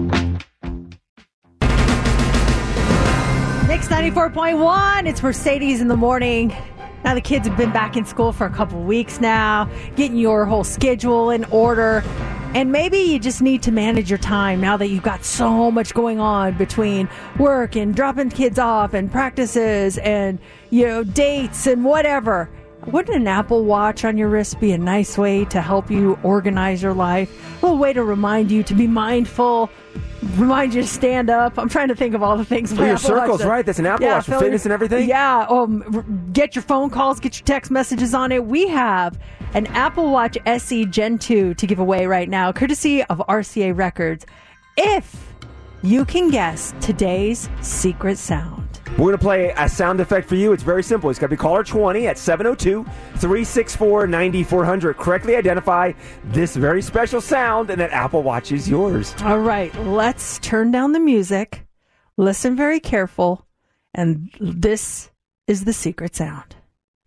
Mix ninety-four point one. It's Mercedes in the morning. Now the kids have been back in school for a couple weeks now, getting your whole schedule in order. And maybe you just need to manage your time now that you've got so much going on between work and dropping kids off and practices and, you know, dates and whatever. Wouldn't an Apple Watch on your wrist be a nice way to help you organize your life? A little way to remind you to be mindful, remind you to stand up. I'm trying to think of all the things. For your circles, right? That's an Apple Watch for fitness and everything? Yeah. Um, get your phone calls, get your text messages on it. We have an Apple Watch S E Gen two to give away right now, courtesy of R C A Records. If you can guess today's secret sound. We're going to play a sound effect for you. It's very simple. It's got to be caller twenty at seven oh two, three six four, nine four hundred. Correctly identify this very special sound, and that Apple Watch is yours. All right. Let's turn down the music. Listen very careful. And this is the secret sound.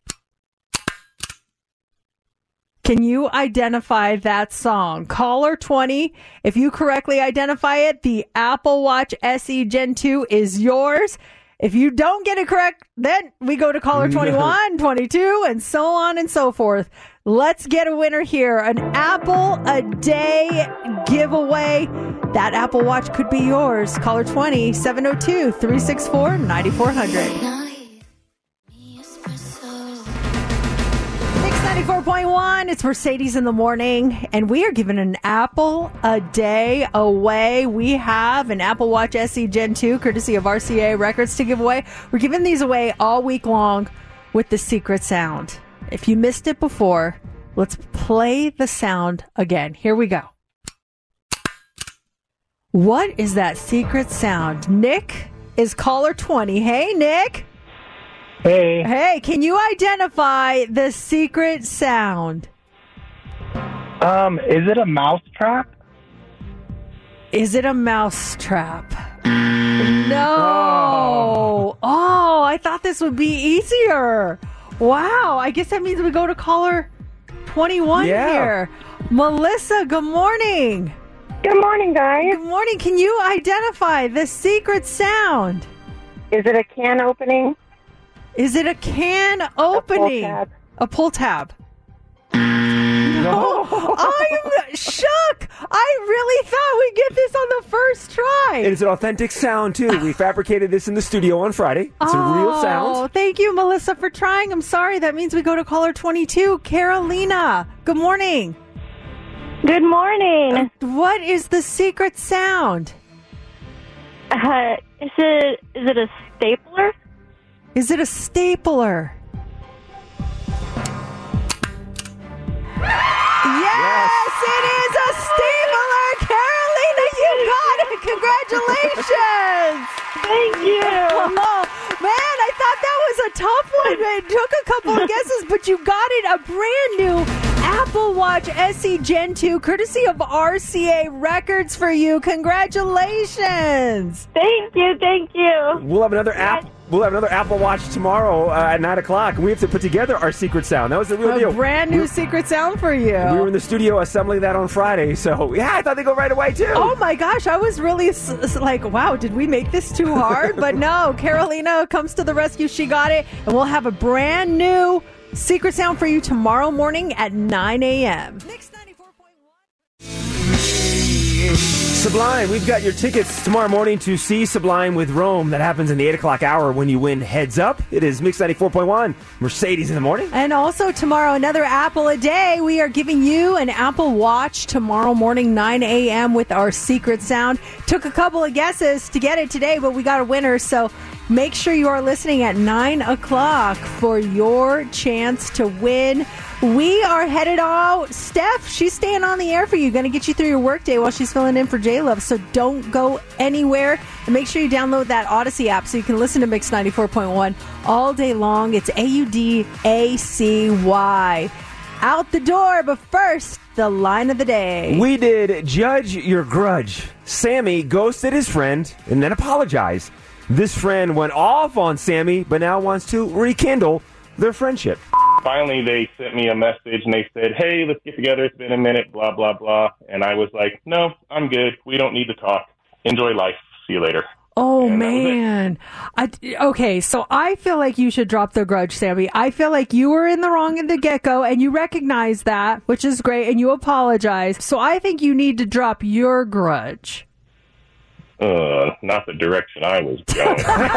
Can you identify that song? Caller twenty. If you correctly identify it, the Apple Watch S E Gen two is yours. If you don't get it correct, then we go to caller twenty-one, twenty-two, and so on and so forth. Let's get a winner here. An Apple a Day giveaway. That Apple Watch could be yours. Caller twenty, seven oh two, three six four, nine four hundred. ninety-four point one, it's Mercedes in the Morning, and we are giving an Apple a Day away. We have an Apple Watch S E Gen two, courtesy of R C A Records, to give away. We're giving these away all week long with the secret sound. If you missed it before, let's play the sound again. Here we go. What is that secret sound? Nick is caller twenty. Hey, Nick. Hey. Hey, can you identify the secret sound? Um, is it a mouse trap? Is it a mouse trap? No. Oh. oh, I thought this would be easier. Wow, I guess that means we go to caller twenty-one Yeah. here. Melissa, good morning. Good morning, guys. Good morning. Can you identify the secret sound? Is it a can opening? Is it a can opening? A pull tab. A pull tab. No, I'm shook. I really thought we'd get this on the first try. It is an authentic sound, too. We fabricated this in the studio on Friday. It's oh, a real sound. Thank you, Melissa, for trying. I'm sorry. That means we go to caller twenty-two. Carolina, good morning. Good morning. Uh, what is the secret sound? Uh, is it is it a stapler? Is it a stapler? Yes, it is a stapler! Carolina, you got it! Congratulations! Thank you! Oh, man, I thought that was a tough one. It took a couple of guesses, but you got it. A brand new Apple Watch S E Gen two, courtesy of R C A Records for you. Congratulations! Thank you, thank you. We'll have another app. We'll have another Apple Watch tomorrow uh, at nine o'clock. We have to put together our secret sound. That was the real A deal. brand new we, secret sound for you. We were in the studio assembling that on Friday, so yeah, I thought they'd go right away too. Oh my gosh, I was really s- s- like, wow, did we make this too hard? But no, Carolina comes to the rescue. She got it, and we'll have a brand new secret sound for you tomorrow morning at nine a.m. Sublime, we've got your tickets tomorrow morning to see Sublime with Rome. That happens in the eight o'clock hour when you win Heads Up. It is Mix ninety-four point one, Mercedes in the Morning. And also tomorrow, another Apple a Day. We are giving you an Apple Watch tomorrow morning, nine a.m. with our secret sound. Took a couple of guesses to get it today, but we got a winner. So make sure you are listening at nine o'clock for your chance to win. We are headed out. Steph, she's staying on the air for you. Going to get you through your workday while she's filling in for J-Love. So don't go anywhere. And make sure you download that Odyssey app so you can listen to Mix ninety-four point one all day long. It's A U D A C Y. Out the door, but first, the line of the day. We did Judge Your Grudge. Sammy ghosted his friend and then apologized. This friend went off on Sammy, but now wants to rekindle their friendship. Finally, they sent me a message and they said, hey, let's get together. It's been a minute, blah, blah, blah. And I was like, no, I'm good. We don't need to talk. Enjoy life. See you later. Oh, And that was it. man. I, okay, so I feel like you should drop the grudge, Sammy. I feel like you were in the wrong in the get-go, and you recognize that, which is great, and you apologize. So I think you need to drop your grudge. Uh, not the direction I was going.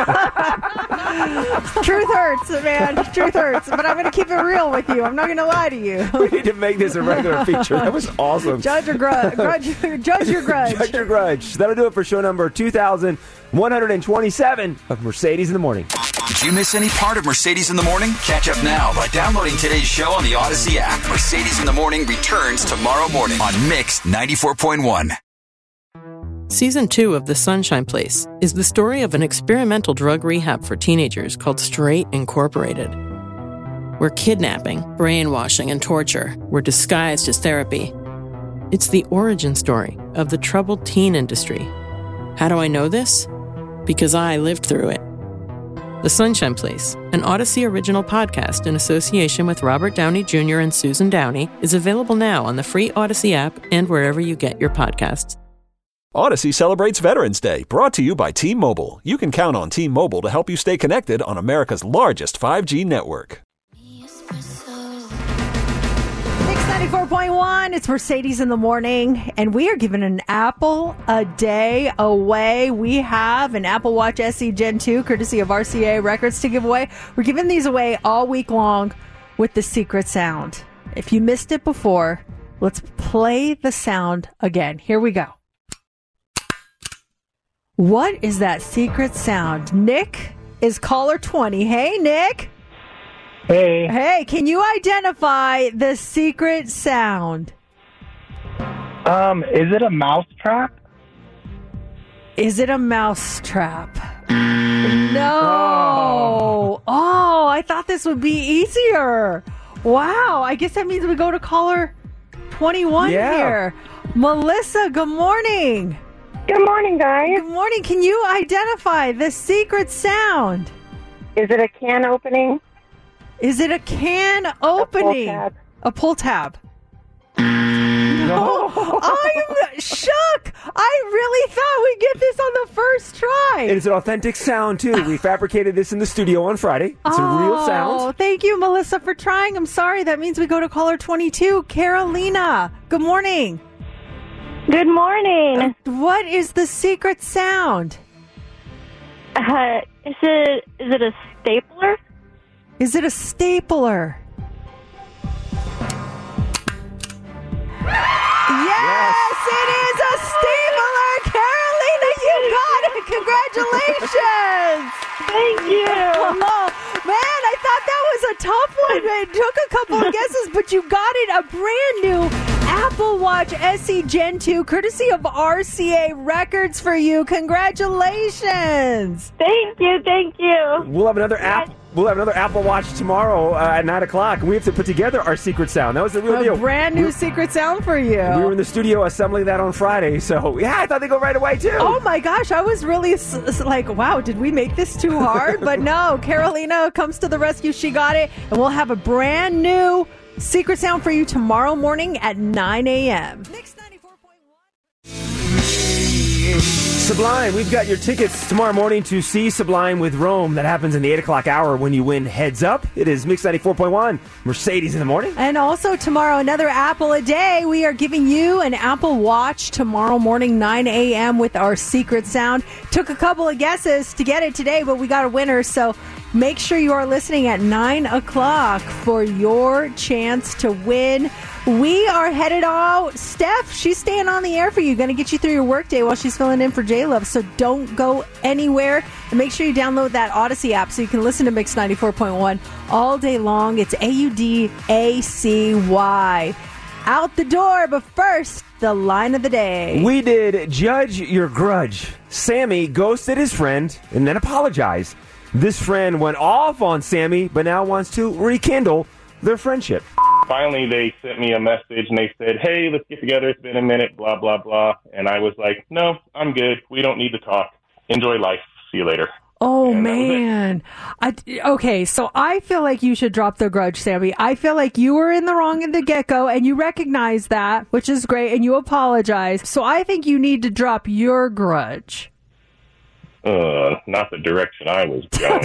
Truth hurts, man. Truth hurts. But I'm going to keep it real with you. I'm not going to lie to you. We need to make this a regular feature. That was awesome. Judge your grudge. grudge judge your grudge. Judge your grudge. That'll do it for show number two thousand one hundred twenty-seven of Mercedes in the Morning. Did you miss any part of Mercedes in the Morning? Catch up now by downloading today's show on the Odyssey app. Mercedes in the Morning returns tomorrow morning on Mix ninety-four point one. Season two of The Sunshine Place is the story of an experimental drug rehab for teenagers called Straight Incorporated, where kidnapping, brainwashing, and torture were disguised as therapy. It's the origin story of the troubled teen industry. How do I know this? Because I lived through it. The Sunshine Place, an Odyssey original podcast in association with Robert Downey Junior and Susan Downey, is available now on the free Odyssey app and wherever you get your podcasts. Odyssey celebrates Veterans Day, brought to you by T-Mobile. You can count on T-Mobile to help you stay connected on America's largest five G network. Mix ninety-four point one, it's Mercedes in the Morning, and we are giving an Apple a day away. We have an Apple Watch S E Gen two, courtesy of R C A Records, to give away. We're giving these away all week long with the secret sound. If you missed it before, let's play the sound again. Here we go. What is that secret sound? Nick is caller twenty. Hey, Nick. Hey. Hey, can you identify the secret sound? Um, is it a mouse trap? Is it a mouse trap? No. Oh, I thought this would be easier. Wow. I guess that means we go to caller twenty-one Yeah. here. Melissa, good morning. Good morning, guys. Good morning. Can you identify the secret sound? Is it a can opening? Is it a can opening? A pull tab. A pull tab. No. I'm shook. I really thought we'd get this on the first try. It is an authentic sound, too. We fabricated this in the studio on Friday. It's oh, a real sound. Thank you, Melissa, for trying. I'm sorry. That means we go to caller twenty-two. Carolina, good morning. Good morning. Uh, what is the secret sound? Uh, is it is it a stapler? Is it a stapler? Yes, it is a stapler. Carolina, you got it. Congratulations. Thank you. Oh, man, I thought that was a tough one. It took a couple of guesses, but you got it. A brand new Apple Watch S E Gen two, courtesy of R C A Records for you. Congratulations. Thank you. Thank you. We'll have another app. We'll have another Apple Watch tomorrow uh, at nine o'clock. We have to put together our secret sound. That was the real A deal. brand new we, secret sound for you. We were in the studio assembling that on Friday, so yeah, I thought they'd go right away too. Oh my gosh, I was really s- s- like, wow, did we make this too hard? But no, Carolina comes to the rescue. She got it, and we'll have a brand new secret sound for you tomorrow morning at nine a.m. Sublime, we've got your tickets tomorrow morning to see Sublime with Rome. That happens in the eight o'clock hour when you win Heads Up. It is Mix ninety-four point one, Mercedes in the Morning. And also tomorrow, another Apple a day. We are giving you an Apple Watch tomorrow morning, nine a.m. with our secret sound. Took a couple of guesses to get it today, but we got a winner. So make sure you are listening at nine o'clock for your chance to win. We are headed out. Steph, she's staying on the air for you. Going to get you through your workday while she's filling in for J-Love. So don't go anywhere. And make sure you download that Odyssey app so you can listen to Mix ninety-four point one all day long. It's A U D A C Y. Out the door, but first, the line of the day. We did Judge Your Grudge. Sammy ghosted his friend and then apologized. This friend went off on Sammy, but now wants to rekindle their friendship. Finally, they sent me a message and they said, hey, let's get together. It's been a minute, blah, blah, blah. And I was like, no, I'm good. We don't need to talk. Enjoy life. See you later. Oh, man. I, okay, so I feel like you should drop the grudge, Sammy. I feel like you were in the wrong in the get-go, and you recognize that, which is great, and you apologize. So I think you need to drop your grudge. uh, not the direction I was going.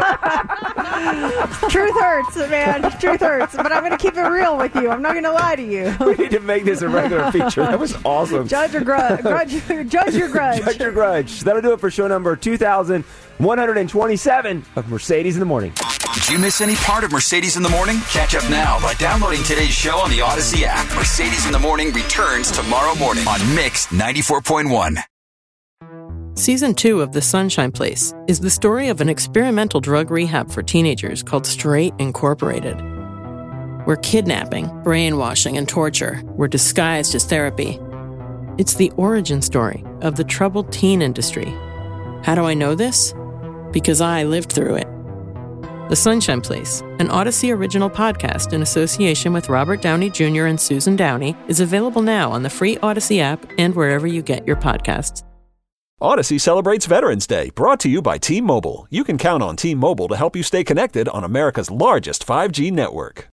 Truth hurts, man. Truth hurts. But I'm going to keep it real with you. I'm not going to lie to you. We need to make this a regular feature. That was awesome. Judge your grudge. grudge judge your grudge. Judge your grudge. That'll do it for show number two thousand one hundred twenty-seven of Mercedes in the Morning. Did you miss any part of Mercedes in the Morning? Catch up now by downloading today's show on the Odyssey app. Mercedes in the Morning returns tomorrow morning on Mix ninety-four point one. Season two of The Sunshine Place is the story of an experimental drug rehab for teenagers called Straight Incorporated, where kidnapping, brainwashing, and torture were disguised as therapy. It's the origin story of the troubled teen industry. How do I know this? Because I lived through it. The Sunshine Place, an Odyssey original podcast in association with Robert Downey Junior and Susan Downey, is available now on the free Odyssey app and wherever you get your podcasts. Odyssey celebrates Veterans Day, brought to you by T-Mobile. You can count on T-Mobile to help you stay connected on America's largest five G network.